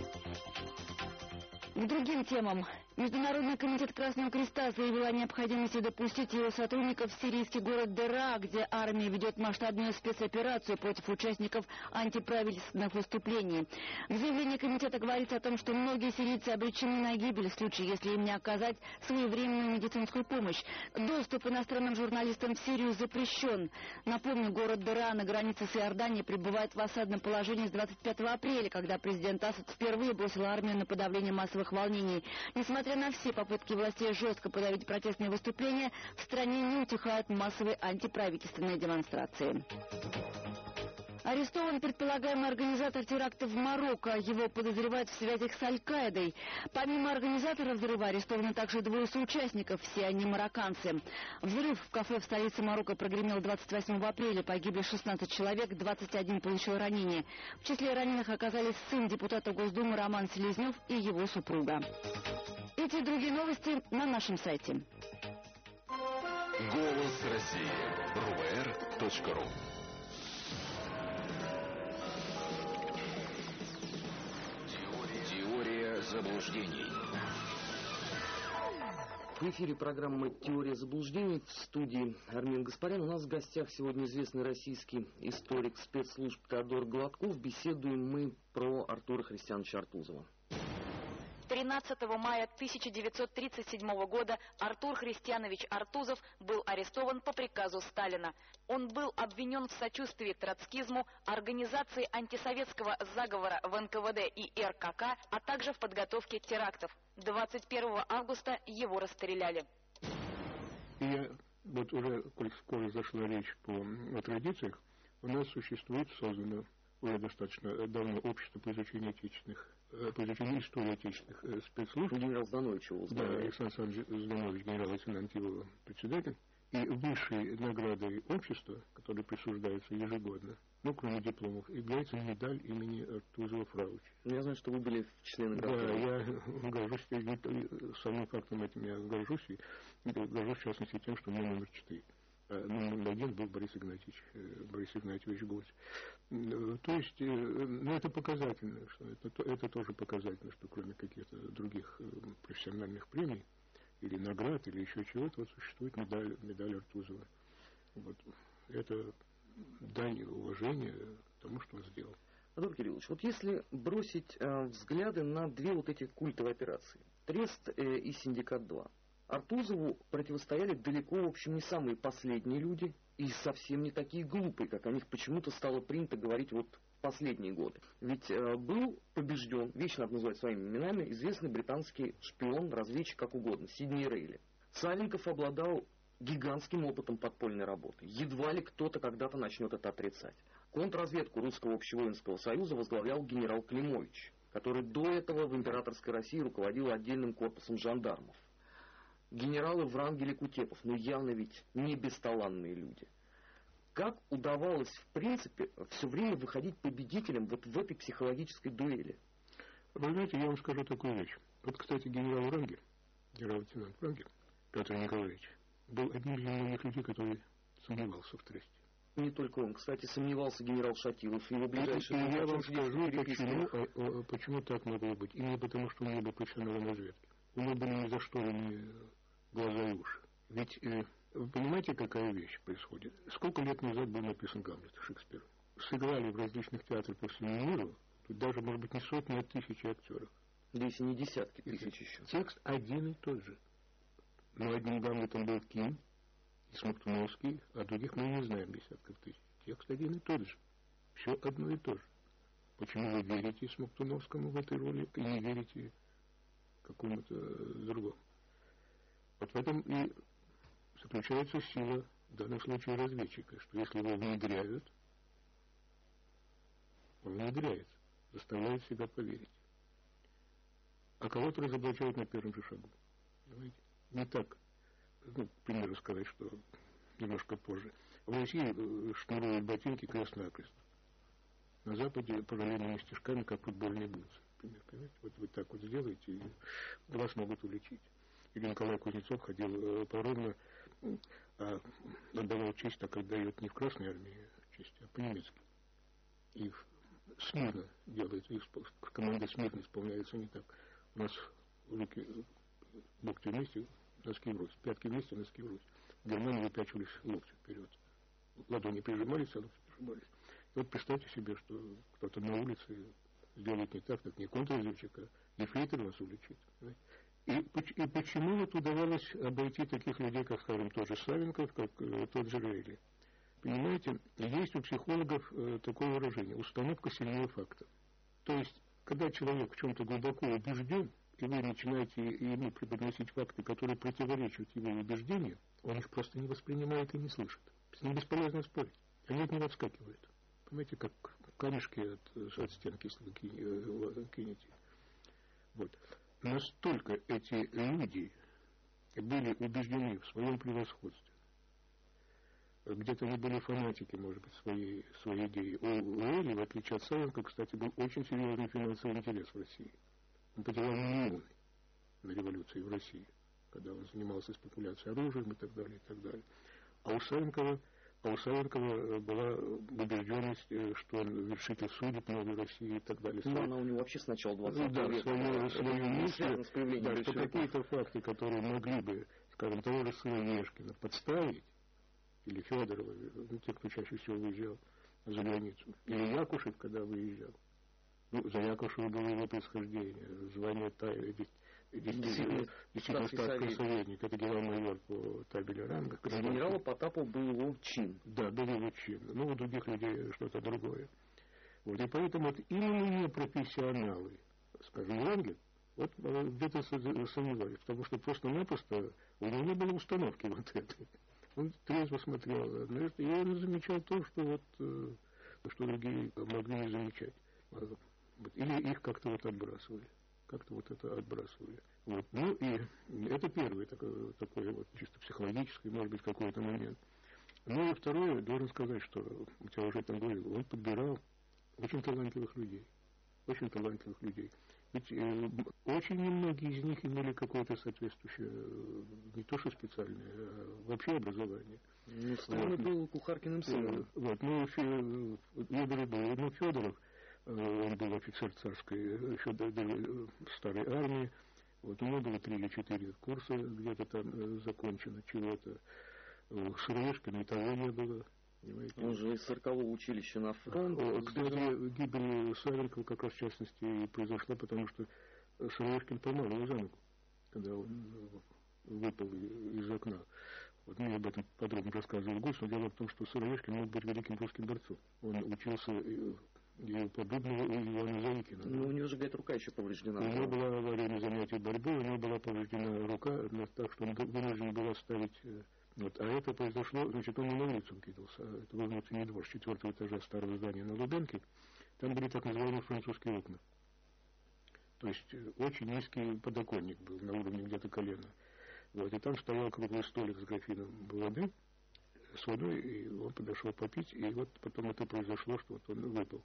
К другим темам. Международный комитет Красного Креста заявил о необходимости допустить его сотрудников в сирийский город Дера, где армия ведет масштабную спецоперацию против участников антиправительственных выступлений. В заявлении комитета говорится о том, что многие сирийцы обречены на гибель в случае, если им не оказать своевременную медицинскую помощь. Доступ иностранным журналистам в Сирию запрещен. Напомню, город Дера на границе с Иорданией пребывает в осадном положении с 25 апреля, когда президент Асад впервые бросил армию на подавление массовых волнений. Несмотря на все попытки властей жестко подавить протестные выступления, в стране не утихают массовые антиправительственные демонстрации. Арестован предполагаемый организатор теракта в Марокко. Его подозревают в связях с Аль-Каидой. Помимо организатора взрыва арестованы также 2 соучастников, все они марокканцы. Взрыв в кафе в столице Марокко прогремел 28 апреля. Погибли 16 человек, 21 получил ранения. В числе раненых оказались сын депутата Госдумы Роман Селезнев и его супруга. Эти и другие новости на нашем сайте. Голос России. РУВР.ру. Теория заблуждений. В эфире программа «Теория заблуждений». В студии Армен Гаспарян. У нас в гостях сегодня известный российский историк спецслужб Теодор Гладков. Беседуем мы про Артура Христиановича Артузова. 13 мая 1937 года Артур Христианович Артузов был арестован по приказу Сталина. Он был обвинен в сочувствии троцкизму, организации антисоветского заговора в НКВД и РКК, а также в подготовке терактов. 21 августа его расстреляли. И вот уже, коль скоро зашла речь о традициях, у нас существует, создано уже достаточно давно общество по изучению истории отечественных спецслужб. Генерал Зданович его возглавляет. Да, Александр Александрович Зданович, генерал-лейтенант его председатель. И высшей наградой общества, которая присуждается ежегодно, ну, кроме дипломов, является медаль имени Артузова-Фраучи. Я знаю, что вы были в числе наград. Да, я горжусь, самым фактом этим я горжусь, и горжусь, в частности, тем, что у меня номер 4. Номер 1 был Борис Игнатьевич Гвоздь. То есть, ну, это показательно, что это тоже показательно, что кроме каких-то других профессиональных премий, или наград, или еще чего-то, вот существует медаль Артузова. Вот. Это дань уважения тому, что он сделал. Артур Кириллович, вот если бросить взгляды на 2 вот эти культовые операции, Трест и Синдикат-2, Артузову противостояли далеко, в общем, не самые последние люди и совсем не такие глупые, как о них почему-то стало принято говорить вот в последние годы. Ведь был побежден, вечно надо называть своими именами, известный британский шпион, разведчик, как угодно, Сидней Рейли. Сальников обладал гигантским опытом подпольной работы. Едва ли кто-то когда-то начнет это отрицать. Контрразведку Русского общевоинского союза возглавлял генерал Климович, который до этого в императорской России руководил отдельным корпусом жандармов. Генералы Врангель и Кутепов, ну явно ведь не бесталанные люди. Как удавалось, в принципе, все время выходить победителем вот в этой психологической дуэли? Вы знаете, я вам скажу такую вещь. Вот, кстати, генерал Врангель, генерал-лейтенант Врангель, Петр Николаевич, был одним из многих людей, который сомневался в Тресте. Не только он. Кстати, сомневался генерал Шатилов и его ближайший... И я вам скажу, почему так могло быть. Именно потому, что он не был профессионалом разведки. У него были ни за что не глаза и уши. Ведь вы понимаете, какая вещь происходит? Сколько лет назад был написан Гамлет Шекспир? Сыграли в различных театрах по всему миру, тут даже, может быть, не сотни, а тысячи актеров. Да если не десятки тысяч еще. Текст один и тот же. Но одним Гамлетом был Ким и Смоктуновский, а других мы не знаем десятков тысяч. Текст один и тот же. Все одно и то же. Почему вы верите Смоктуновскому в этой роли и не верите какому-то другому? Вот в этом и заключается сила, в данном случае, разведчика, что если его внедряют, он внедряется, заставляет себя поверить. а кого-то разоблачают на первом же шагу. Понимаете? Не так, к примеру, сказать, что немножко позже. В России шнуруют ботинки крест-накрест. На Западе параллельными стежками, как футбольные бутсы. Понимаете? Вот вы так вот сделаете, и вас могут уличить. Или Николай Кузнецов ходил поровно, отдавал честь, так отдает не в Красной армии честь, а по-немецки. И смирно делает, команда смирно исполняется не так. У нас руки, локти вместе, носки врозь, пятки вместе, носки врозь. В Германии выпячивались локти вперед. Ладони прижимались, а локти прижимались. И вот представьте себе, что кто-то на улице сделает не так не контрразведчик, а ефрейтор вас уличит. И почему вот удавалось обойти таких людей, как, скажем, тот же Савенков, как тот же Рейли? Понимаете, есть у психологов такое выражение: установка сильнее факта. То есть, когда человек в чем-то глубоко убежден, и вы начинаете ему преподносить факты, которые противоречат его убеждениям, он их просто не воспринимает и не слышит. С ним бесполезно спорить. Они от него отскакивают. Понимаете, как камешки от стенки, если вы кинете. Вот. Настолько эти люди были убеждены в своем превосходстве. Где-то они были фанатики, может быть, своей идеи. У Рейли, в отличие от Савенко, кстати, был очень серьезный финансовый интерес в России. Он потерял миллионы на революции в России, когда он занимался спекуляцией оружием и так далее, и так далее. А у Савенкова была убежденность, что он вершитель судеб новой России и так далее. Но она у него вообще с начала 20 века. Да, свою мысль, да, что какие-то факты, которые могли бы, скажем, того же Сыроежкина подставить, или Федорова, те, кто чаще всего выезжал за границу, или Якушев, когда выезжал. За Якушева было его происхождение, звание действительно статский советник, это генерал-майор по табели ранга. Генерала Потапов был его чин. Да, был его чин. У других людей что-то другое. Вот, и поэтому вот именно непрофессионалы, скажем, Врангель, вот где-то сомневались, потому что просто-напросто у него не было установки вот этой. Он трезво смотрел на это, и он замечал то, что другие могли не замечать. Или их как-то отбрасывали. Вот. И это первый такой чисто психологический, может быть, какой-то момент. Ну и второе, должен сказать, что, я уже там говорил, он подбирал очень талантливых людей. Ведь очень немногие из них имели какое-то соответствующее, не то что специальное, а вообще образование. Сталин был Кухаркиным сыном. Федоров, он был офицер царской, еще старой армии. Вот, у него было 3 или 4 курса где-то там закончено, чего-то. Сыроежкина и того не было. Понимаете? Он же из 40-го училища на фронт. Кстати, гибель Савенкова как раз в частности и произошла, потому что Сыроежкин поймал его за ногу, когда он выпал из окна. Вот мне об этом подробно рассказывал гость, но дело в том, что Сыроежкин мог быть великим русским борцом. Он учился и по Дубнову, и Ивану Заикину. Ну, у него же, говорит, рука еще повреждена. У него была во время занятий борьбы, у него была повреждена рука, так что он вынужден был оставить. Вот, а это произошло, значит, он не на улицу кидался, а это был внутренний двор с 4-го этажа старого здания на Лубянке. Там были так называемые французские окна. То есть очень низкий подоконник был, на уровне где-то колена. Вот, и там стоял круглый столик с графином воды, с водой, и он подошел попить, и вот потом это произошло, что вот он выпал.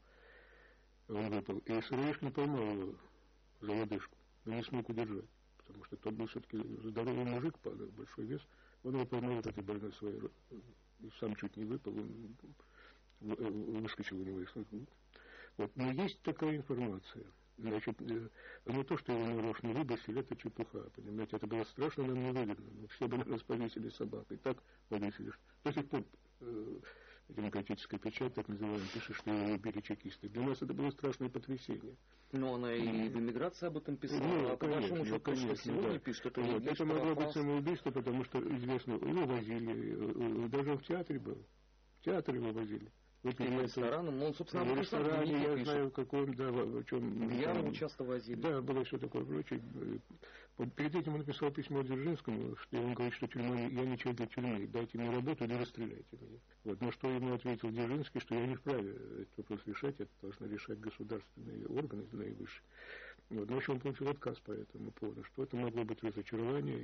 И Сыроежкин поймал его за лодыжку, но не смог удержать, потому что тот был все-таки здоровый мужик, большой вес. Он его поймал вот этой больной своей, и сам чуть не выпал, он выскочил у него из рук. Вот. Но есть такая информация. Значит, не то, что его нарочно выбросили, это чепуха, понимаете, это было страшно нам невыгодно. Все бы нас повесили собак, и так повесили. До сих пор демократическая печать, так называемая, пишет, что его убили чекисты. Для нас это было страшное потрясение. Но она и в эмиграции об этом писала, по вашему счету, конечно, сегодня пишет, это вот. Это могло быть самоубийство, потому что, известно, его возили, даже в театре был. В театр его возили. Рестораном, но он, собственно, в ресторане, я знаю, в каком, да, в чем. В Ярму часто возили. Да, было все такое прочее. Перед этим он написал письмо Дзержинскому, что он говорит, что тюрьма, я не человек для тюрьмы, дайте мне работу или расстреляйте меня. Вот. Но что ему ответил Дзержинский, что я не вправе этот вопрос решать, это должны решать государственные органы наивысшие. Вот. Но, в общем, он получил отказ по этому поводу, что это могло быть разочарование.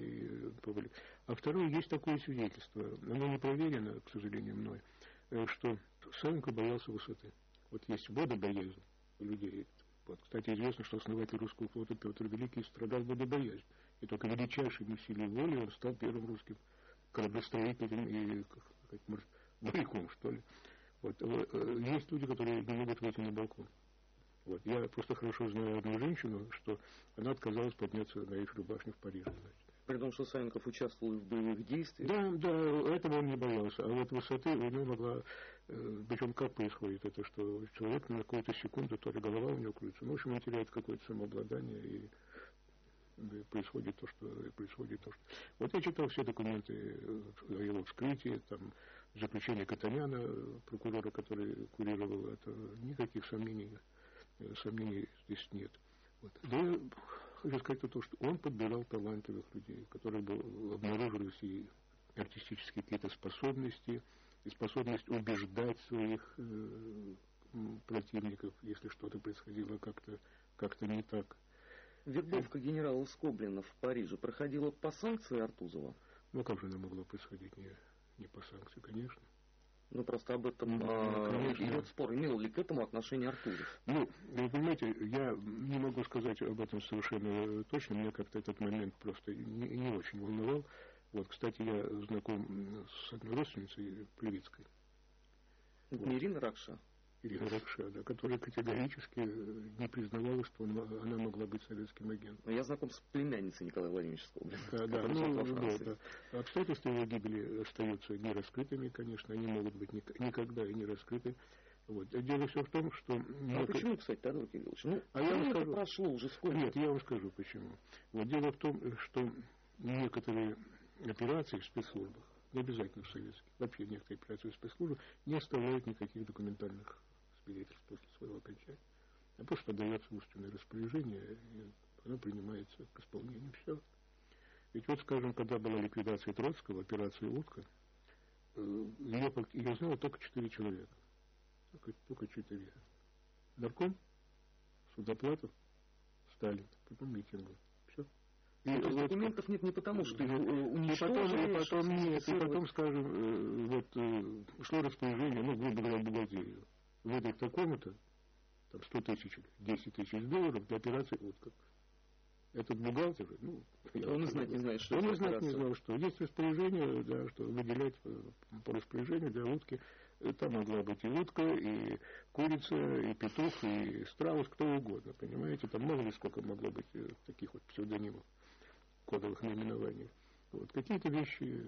А второе, есть такое свидетельство, оно не проверено, к сожалению, мной, что Савенков боялся высоты. Вот есть водобоязнь у людей. Вот, кстати, известно, что основатель русского флота Петр Великий страдал водобоязнью. И только величайшим усилием воли он стал первым русским кораблестроителем и моряком, что ли. Вот. Есть люди, которые не могут выйти на балкон. Вот. Я просто хорошо знаю одну женщину, что она отказалась подняться на Эйфелеву башню в Париже. При том, что Савенков участвовал в боевых действиях? Да, этого он не боялся. А вот высоты у него могла... Причем как происходит это, что человек на какую-то секунду, то ли голова у него крутится, ну, в общем, он теряет какое-то самообладание, и происходит то, что... Вот я читал все документы о его вскрытии, там, заключение Катаняна, прокурора, который курировал это, никаких сомнений здесь нет. Вот. Да я хочу сказать то, что он подбирал талантливых людей, которые обнаружились и артистические какие-то способности, и способность убеждать своих противников, если что-то происходило как-то не так. Вербовка генерала Скоблина в Париже проходила по санкции Артузова? Ну, как же она могла происходить не по санкции, конечно. Ну, просто об этом идет спор. Имел ли к этому отношение Артузов? Ну, вы понимаете, я не могу сказать об этом совершенно точно. Меня как-то этот момент просто не очень волновал. Вот, кстати, я знаком с одной родственницей Плевицкой. Вот. Ирина Ракша? Ирина Ракша, да, которая категорически не признавала, что она могла быть советским агентом. Я знаком с племянницей Николая Владимировича Скоблина. Да. Обстоятельства его гибели остаются нераскрытыми, конечно, они могут быть никогда и не раскрыты. Вот. Дело все в том, что... почему, кстати, Теодор Кириллович? я вам скажу... прошло уже сколько? Нет, я вам скажу почему. Вот. Дело в том, что некоторые операции в спецслужбах, не обязательно в советских, вообще некоторые операции в спецслужбах не оставляют никаких документальных свидетельств после своего окончания. А просто дается устное распоряжение, и оно принимается к исполнению. Все. Ведь вот, скажем, когда была ликвидация Троцкого, операция «Утка», ее знало только 4 человека. Только 4. Нарком, Судоплатов, Сталин, потом Митингов. Все. И документов нет не потому, что их уничтожили. И потом, скажем, вот шло распоряжение, грубо говоря, бухгалтерию. Выдать такому-то, там 100 тысяч, 10 тысяч долларов для операции «Утка». Этот бухгалтер, он и знать не знает, что он и знать не знал, что есть распоряжение, да, что выделять по распоряжению для утки. Там могла быть и утка, и курица, и петух, и страус, кто угодно, понимаете? Там мало ли сколько могло быть таких вот псевдонимов, кодовых наименований. Вот. Какие-то вещи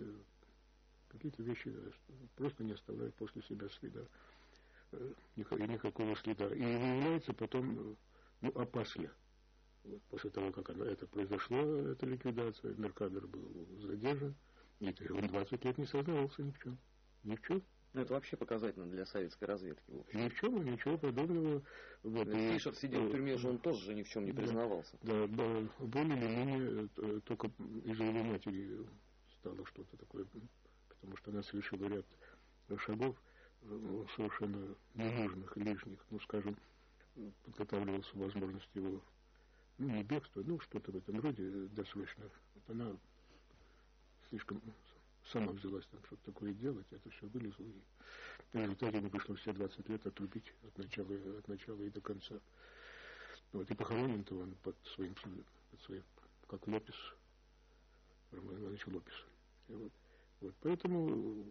просто не оставляют после себя следа. Никакого следа. И выявляется потом, опасно. Вот, после того, как это произошло, эта ликвидация, Меркадер был задержан, и он 20 лет не сознавался ни в чем. Ни в чем. Это вообще показательно для советской разведки. Ни в чем, ничего подобного. Вот, Фишер сидел в тюрьме, он тоже ни в чем не признавался. Да, более или менее, только из-за его матери стало что-то такое, потому что она совершила ряд шагов совершенно ненужных, лишних, скажем, подготавливался возможность его, не бегство, что-то в этом роде досрочно. Вот она слишком сама взялась там что-то такое делать, это все вылезло. И в результате ему пришлось все 20 лет отрубить от начала и до конца. Вот, и похоронен-то он под своим, как Лопес, Роман Иванович Лопес. Вот, поэтому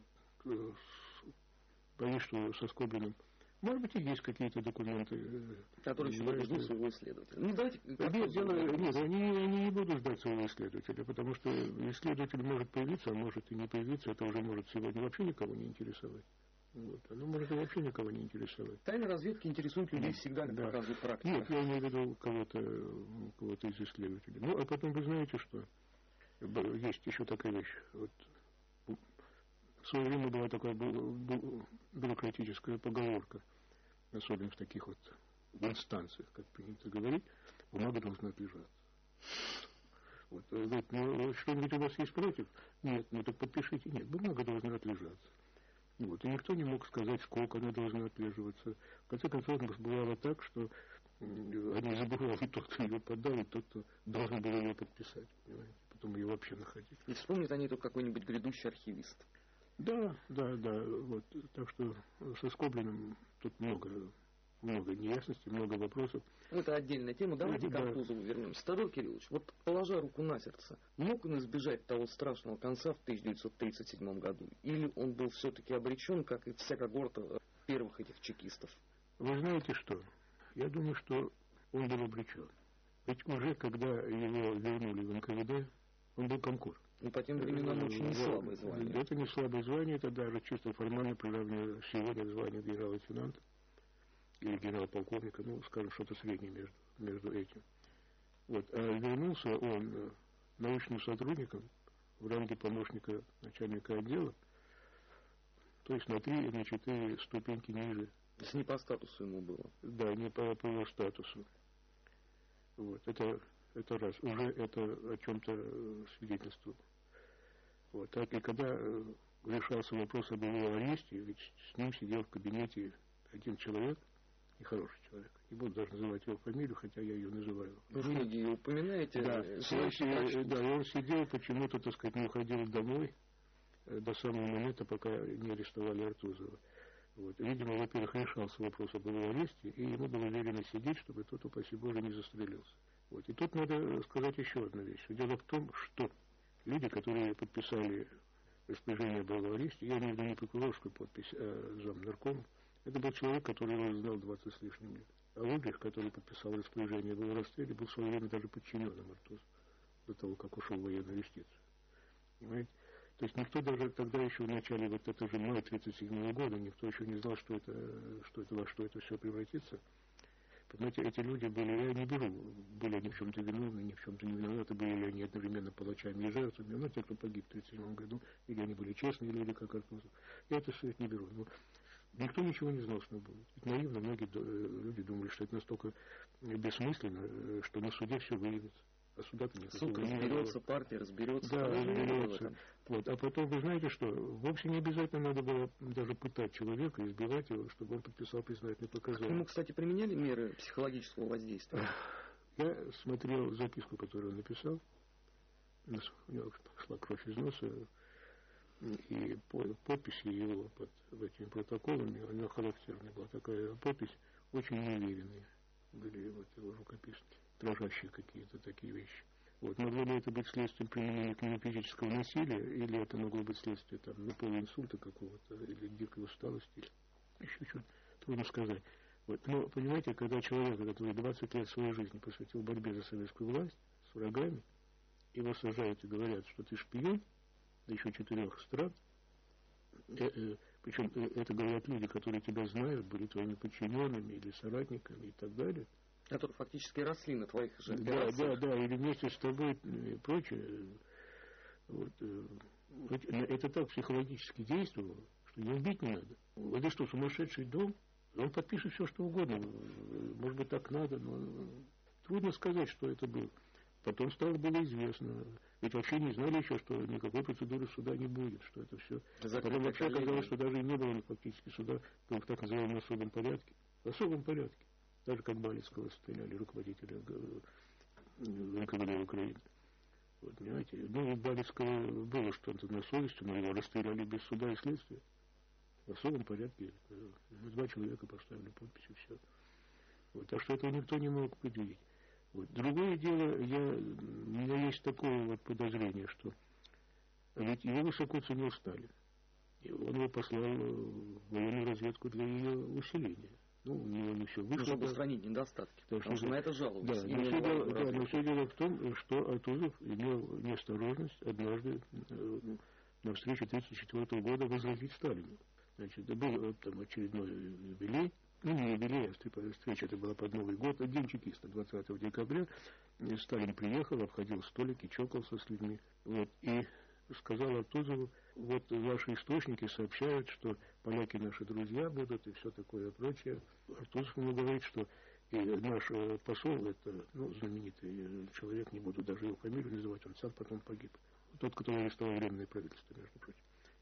боюсь, что со Скоблиным, может быть, и есть какие-то документы, которые еще ждут своего исследователя. Давайте. Нет, они не будут ждать своего исследователя, потому что исследователь может появиться, а может и не появиться, это уже может сегодня вообще никого не интересовать. Вот. Оно может и вообще никого не интересовать. Тайны разведки интересуют людей всегда, как показывает практика. Нет, я имею в виду кого-то из исследователей. А потом вы знаете, что есть еще такая вещь. Вот, в свое время была такая бюрократическая поговорка, особенно в таких вот инстанциях, как принято говорить, бумага должна отлежаться. Вот, говорит, что-нибудь у вас есть против? Нет, так подпишите. Нет, бумага должна отлежаться. Вот, и никто не мог сказать, сколько она должна отлеживаться. В конце концов, бывало так, что они забывали тот, кто ее подал, и тот, кто должен был ее подписать. Понимаете? Потом ее вообще находить. И вспомнят они тут какой-нибудь грядущий архивист. Да. Вот. Так что со Скоблиным тут много неясностей, много вопросов. Это отдельная тема. Давайте к Артузову вернемся. Тодор Кириллович, вот положа руку на сердце, мог он избежать того страшного конца в 1937 году? Или он был все-таки обречен, как и вся когорта первых этих чекистов? Вы знаете что? Я думаю, что он был обречен. Ведь уже когда его вернули в НКВД, он был комкор. И по тем временам очень не слабое звание. Это не слабое звание, это даже чисто формально приравнивается сегодня к званию генерала-лейтенанта или генерал-полковника, ну, скажем, что-то среднее между этим. Вот. А вернулся он научным сотрудником в ранге помощника начальника отдела, то есть на 3 или на 4 ступеньки ниже. То есть не по статусу ему было? Да, не по его статусу. Вот. Это раз. Уже это о чем-то свидетельствовало. Вот. Так и когда решался вопрос об его аресте, ведь с ним сидел в кабинете один человек, нехороший человек. Не буду даже называть его фамилию, хотя я ее называю. Вы многие упоминаете. Да, и он сидел, почему-то, так сказать, не уходил домой до самого момента, пока не арестовали Артузова. Вот. Видимо, во-первых, решался вопрос об его аресте, и ему было велено сидеть, чтобы тот, упаси Боже, не застрелился. Вот. И тут надо сказать еще одну вещь. Дело в том, что люди, которые подписали распоряжение об его аресте, я имею в виду не прокурорскую подпись, а замнаркома, это был человек, который его знал 20 с лишним лет. А Ульрих, который подписал распоряжение об его расстреле, был в свое время даже подчиненным Артузу до того, как ушел в военную юстицию. Понимаете? То есть никто даже тогда еще в начале вот этого же мая 1937 года, никто еще не знал, во что это все превратится. Понимаете, эти люди были, я не беру, были они в чем-то виновны, ни в чем-то не виноваты, были ли они одновременно палачами и жертвами, но те, кто погиб в 1937 году, или они были честные люди, как Артузов. Я это все не беру. Но никто ничего не знал, что будет. Ведь наивно многие люди думали, что это настолько бессмысленно, что на суде все выявится. А суда-то никакого суд разберется, партия разберется. Да, разберется. Вот. А потом, вы знаете что, вовсе не обязательно надо было даже пытать человека, избивать его, чтобы он подписал признательные показания. К нему, кстати, применяли меры психологического воздействия? Я смотрел записку, которую он написал. У него шла кровь из носа. И подписи его под этими протоколами, у него характерная была такая подпись, очень неуверенные были вот его рукописные, дрожащие какие-то такие вещи. Вот. Могло ли это быть следствием применения к нему физического насилия, или это могло быть следствием инсульта какого-то, или дикой усталости, или еще что-то, трудно сказать. Вот. Но, понимаете, когда человек, который 20 лет своей жизни посвятил борьбе за советскую власть с врагами, его сажают и говорят, что ты шпион, да еще 4 стран, причем это говорят люди, которые тебя знают, были твоими подчиненными или соратниками и так далее. Которые фактически росли на твоих же операциях. Да, или вместе с тобой и прочее. Вот. Это так психологически действовало, что не убить не надо. Это что, сумасшедший дом? Он подпишет все, что угодно. Может быть, так надо, но трудно сказать, что это было. Потом было известно. Ведь вообще не знали еще, что никакой процедуры суда не будет, что это все. Потом вообще оказалось, что даже и не было фактически суда, в так называемом особом порядке. В особом порядке. Даже как Балицкого стреляли, руководителя НКВД Украины. Вот, понимаете? Ну, у Балицкого было что-то на совести, но его расстреляли без суда и следствия. В особом порядке. 2 человека поставили подпись и все. Вот, так что этого никто не мог предвидеть. Вот. Другое дело, у меня есть такое вот подозрение, что ведь его высоко ценил Сталин. И он его послал в военную разведку для ее усиления. Ну, у него не все вышло. Чтобы устранить недостатки. Потому что на это жаловались. Да, но все дело в том, что Артузов имел неосторожность однажды на встрече 1934 года возразить Сталину. Значит, был там очередной юбилей. Ну, не юбилей, а встреча, это была под Новый год, День чекиста, 20 декабря. И Сталин приехал, обходил столики, чокался с людьми. Вот, и сказал Артузову, вот ваши источники сообщают, что поляки наши друзья будут и все такое прочее. Артузов ему говорит, что и наш посол, это знаменитый человек, не буду даже его фамилию называть, он сам потом погиб. Тот, который арестовал Временное правительство, между прочим.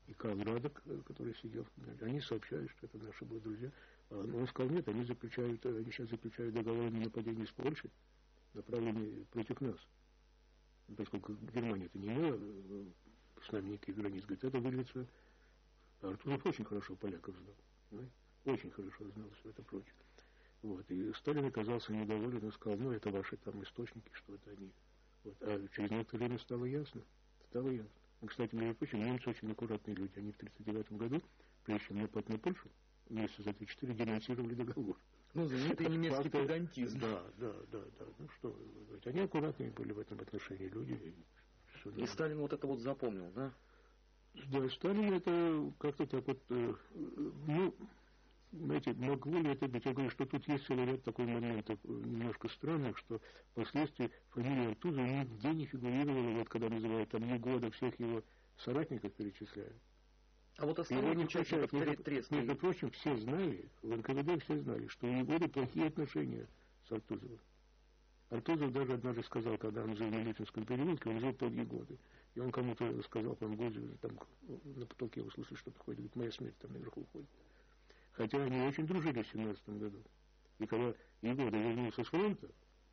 и Карл Радек, который сидел, они сообщают, что это наши были друзья. Он сказал, нет, они сейчас заключают договор о ненападении с Польшей, направленные против нас. Поскольку Германия-то не имела с нами никаких границ, говорит, это выльется. Артузов очень хорошо поляков знал, понимаете? Очень хорошо знал все это прочее. Вот. И Сталин оказался недоволен и сказал, ну, это ваши там источники, что это они. Вот. А через некоторое время стало ясно. Кстати, между прочим, немцы очень аккуратные люди. Они в 1939 году, прежде чем напасть на Польшу, месяца за 3-4 денонсировали договор. Ну, знаменитый немецкий педантизм. Да. Ну что, они аккуратные были в этом отношении люди. И Сталин вот это вот запомнил, да? Да, Сталин это как-то так вот, ну, знаете, могло ли это быть? Я говорю, что тут есть целый ряд таких моментов немножко странных, что впоследствии фамилия Артузова нигде не фигурировала, вот когда называют там Егода, всех его соратников перечисляют. А вот остальные участников Перетресты... Между прочим, все знали, в НКВД все знали, что у Егоды плохие отношения с Артузовым. Артузов даже однажды сказал, когда он жил на Литинском переулке, он жил под Егодой. И он кому-то сказал, там, на потолке услышали, что-то ходит, говорит, моя смерть там наверху ходит. Хотя они очень дружили в 1917 году. И когда Егода вернулся с фронта,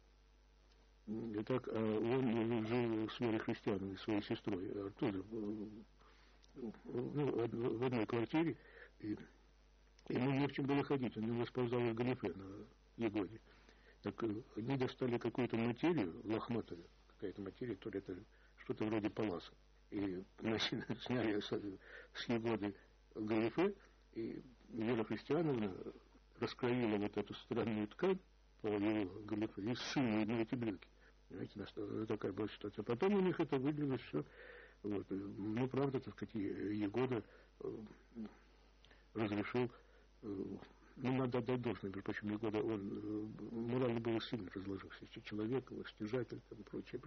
так, он жил с Верой Христиановой, своей сестрой, Артузов, в одной квартире, и ему не в чем было ходить, он восползал из галифе на Егоде. Так они достали какую-то материю, лохматую, какая-то материя, то ли это что-то вроде паласа, и сняли с Егоды галифе, и Вера Христиановна раскроила вот эту странную ткань по его галифе и сшила на эти брюки. Понимаете, такая была ситуация. Потом у них это вылилось все. Вот. Ну, правда, так сказать, Егода разрешил, ну, надо отдать должное, между прочим, Егода, он морально был сильно разложившийся человек, его стяжатель, там, прочее.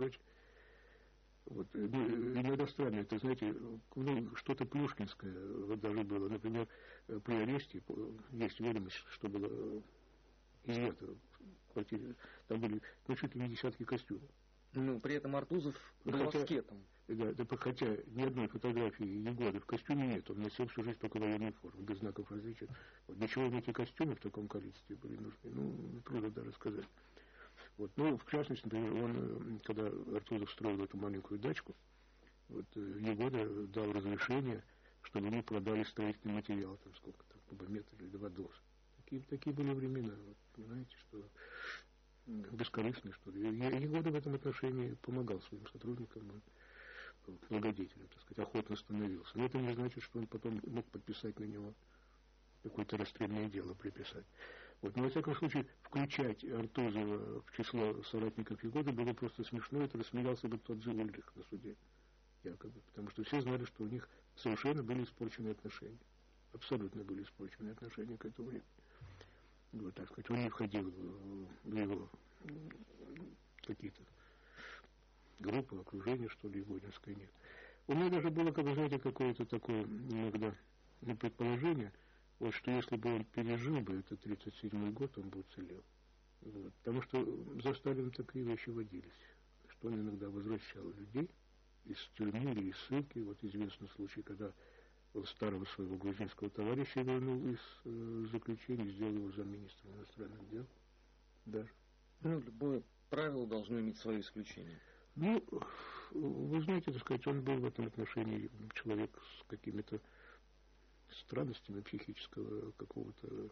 Вот. Иногда странно, это, знаете, ну, что-то плюшкинское вот даже было. Например, при аресте есть ведомость, что было изъято в квартире. Там были, ну, чуть ли не десятки костюмов. Ну, при этом Артузов был аскетом. Да, хотя ни одной фотографии Егоды в костюме нет. Он носил всю жизнь только военную форму, без знаков различия. Вот. Для чего эти костюмы в таком количестве были нужны? Ну, трудно даже сказать. Вот. Ну, в частности, например, он, когда Артузов строил эту маленькую дачку, вот, Егода дал разрешение, чтобы ему продали строительный материал, там сколько там, кубометр или 2 доса. Такие были времена, вот, понимаете, что бескорыстные, что ли. Егода в этом отношении помогал своим сотрудникам, благодетелем, так сказать, охотно становился. Но это не значит, что он потом мог подписать на него какое-то расстрельное дело, приписать. Вот. Но, во всяком случае, включать Артузова в число соратников Егоды было просто смешно. Это рассмеялся бы тот же Ульрих на суде, якобы. Потому что все знали, что у них совершенно были испорчены отношения. Абсолютно были испорчены отношения к этому времени. Вот, так сказать, он не входил в его какие-то группы, окружения, что ли, егодинское нет. У меня даже было, как вы знаете, какое-то такое иногда предположение, вот, что если бы он пережил бы этот 1937 год, он бы уцелел. Вот. Потому что за Сталином такие вещи водились, что он иногда возвращал людей из тюрьмы или из ссылки. Вот известный случай, когда старого своего грузинского товарища вернул из заключения, сделал его замминистром иностранных дел. Даже. Ну, любое правило должно иметь свое исключение. Ну, вы знаете, так сказать, он был в этом отношении человек с какими-то странностями психического какого-то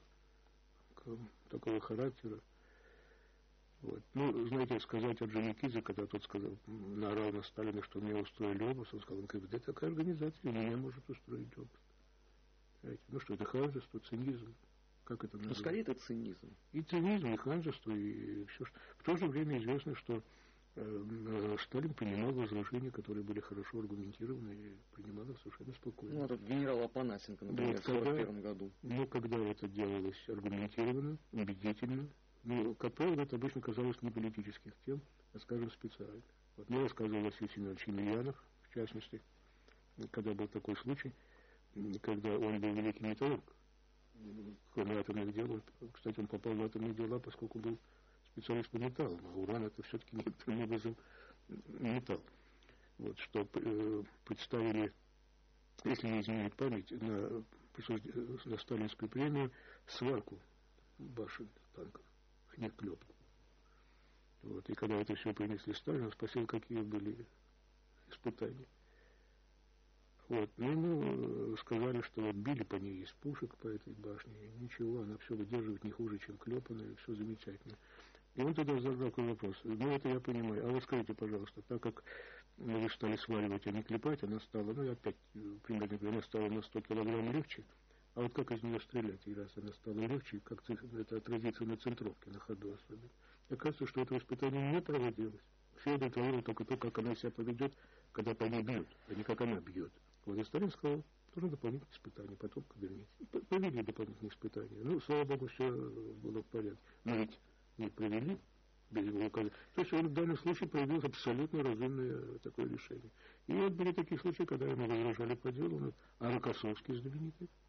такого характера. Вот. Ну, знаете, сказать Орджоникидзе, когда тот сказал, наорал на Сталина, что мне устроили обыск, он сказал, НКВД такая организация меня может устроить обыск. Знаете, ну что, это ханжество, цинизм. Как это называется? Ну, скорее это цинизм. И цинизм, и ханжество, и все. В то же время известно, что Сталин принимал возражения, которые были хорошо аргументированы, и принимал их совершенно спокойно. Ну, это генерал Апанасенко, например, в 1941 году. Но когда это делалось аргументированно, убедительно, ну, как правило, это обычно казалось не политических тем, а, скажем, специально. Вот мне рассказывал Василий Семенович Емельянов, в частности, когда был такой случай, когда он был великий металлург, кроме атомных дел, кстати, он попал в атомные дела, поскольку был специалист по металлам, а уран это все-таки некоторым образом металл. Вот, что представили если не изменяет память, на сталинскую премию сварку башен танков, а не клепку. Вот. И когда это все принесли Сталину, он спросил, какие были испытания. Вот. Ну, ему сказали, что вот били по ней из пушек, по этой башне, и ничего, она все выдерживает не хуже, чем клепанная, все замечательно. И он тогда задал такой вопрос. Ну, это я понимаю. А вот скажите, пожалуйста, так как вы стали сваривать, а не клепать, она стала, ну, опять примерно, она стала на 100 килограмм легче. А вот как из нее стрелять? И раз она стала легче, как это отразится на центровке, на ходу особенно. Оказывается, что это испытание не проводилось. Все удовлетворило только то, как она себя поведет, когда по ней бьют, а не как она бьет. Вот и Сталин сказал, тоже дополнительные испытания, потом кабинет. Провели дополнительные испытания. Ну, слава богу, все было в порядке. Но ведь не провели без его указания. То есть он в данном случае проявил абсолютно разумное такое решение. И вот были такие случаи, когда ему возражали по делу, а Рокоссовский знаменитый,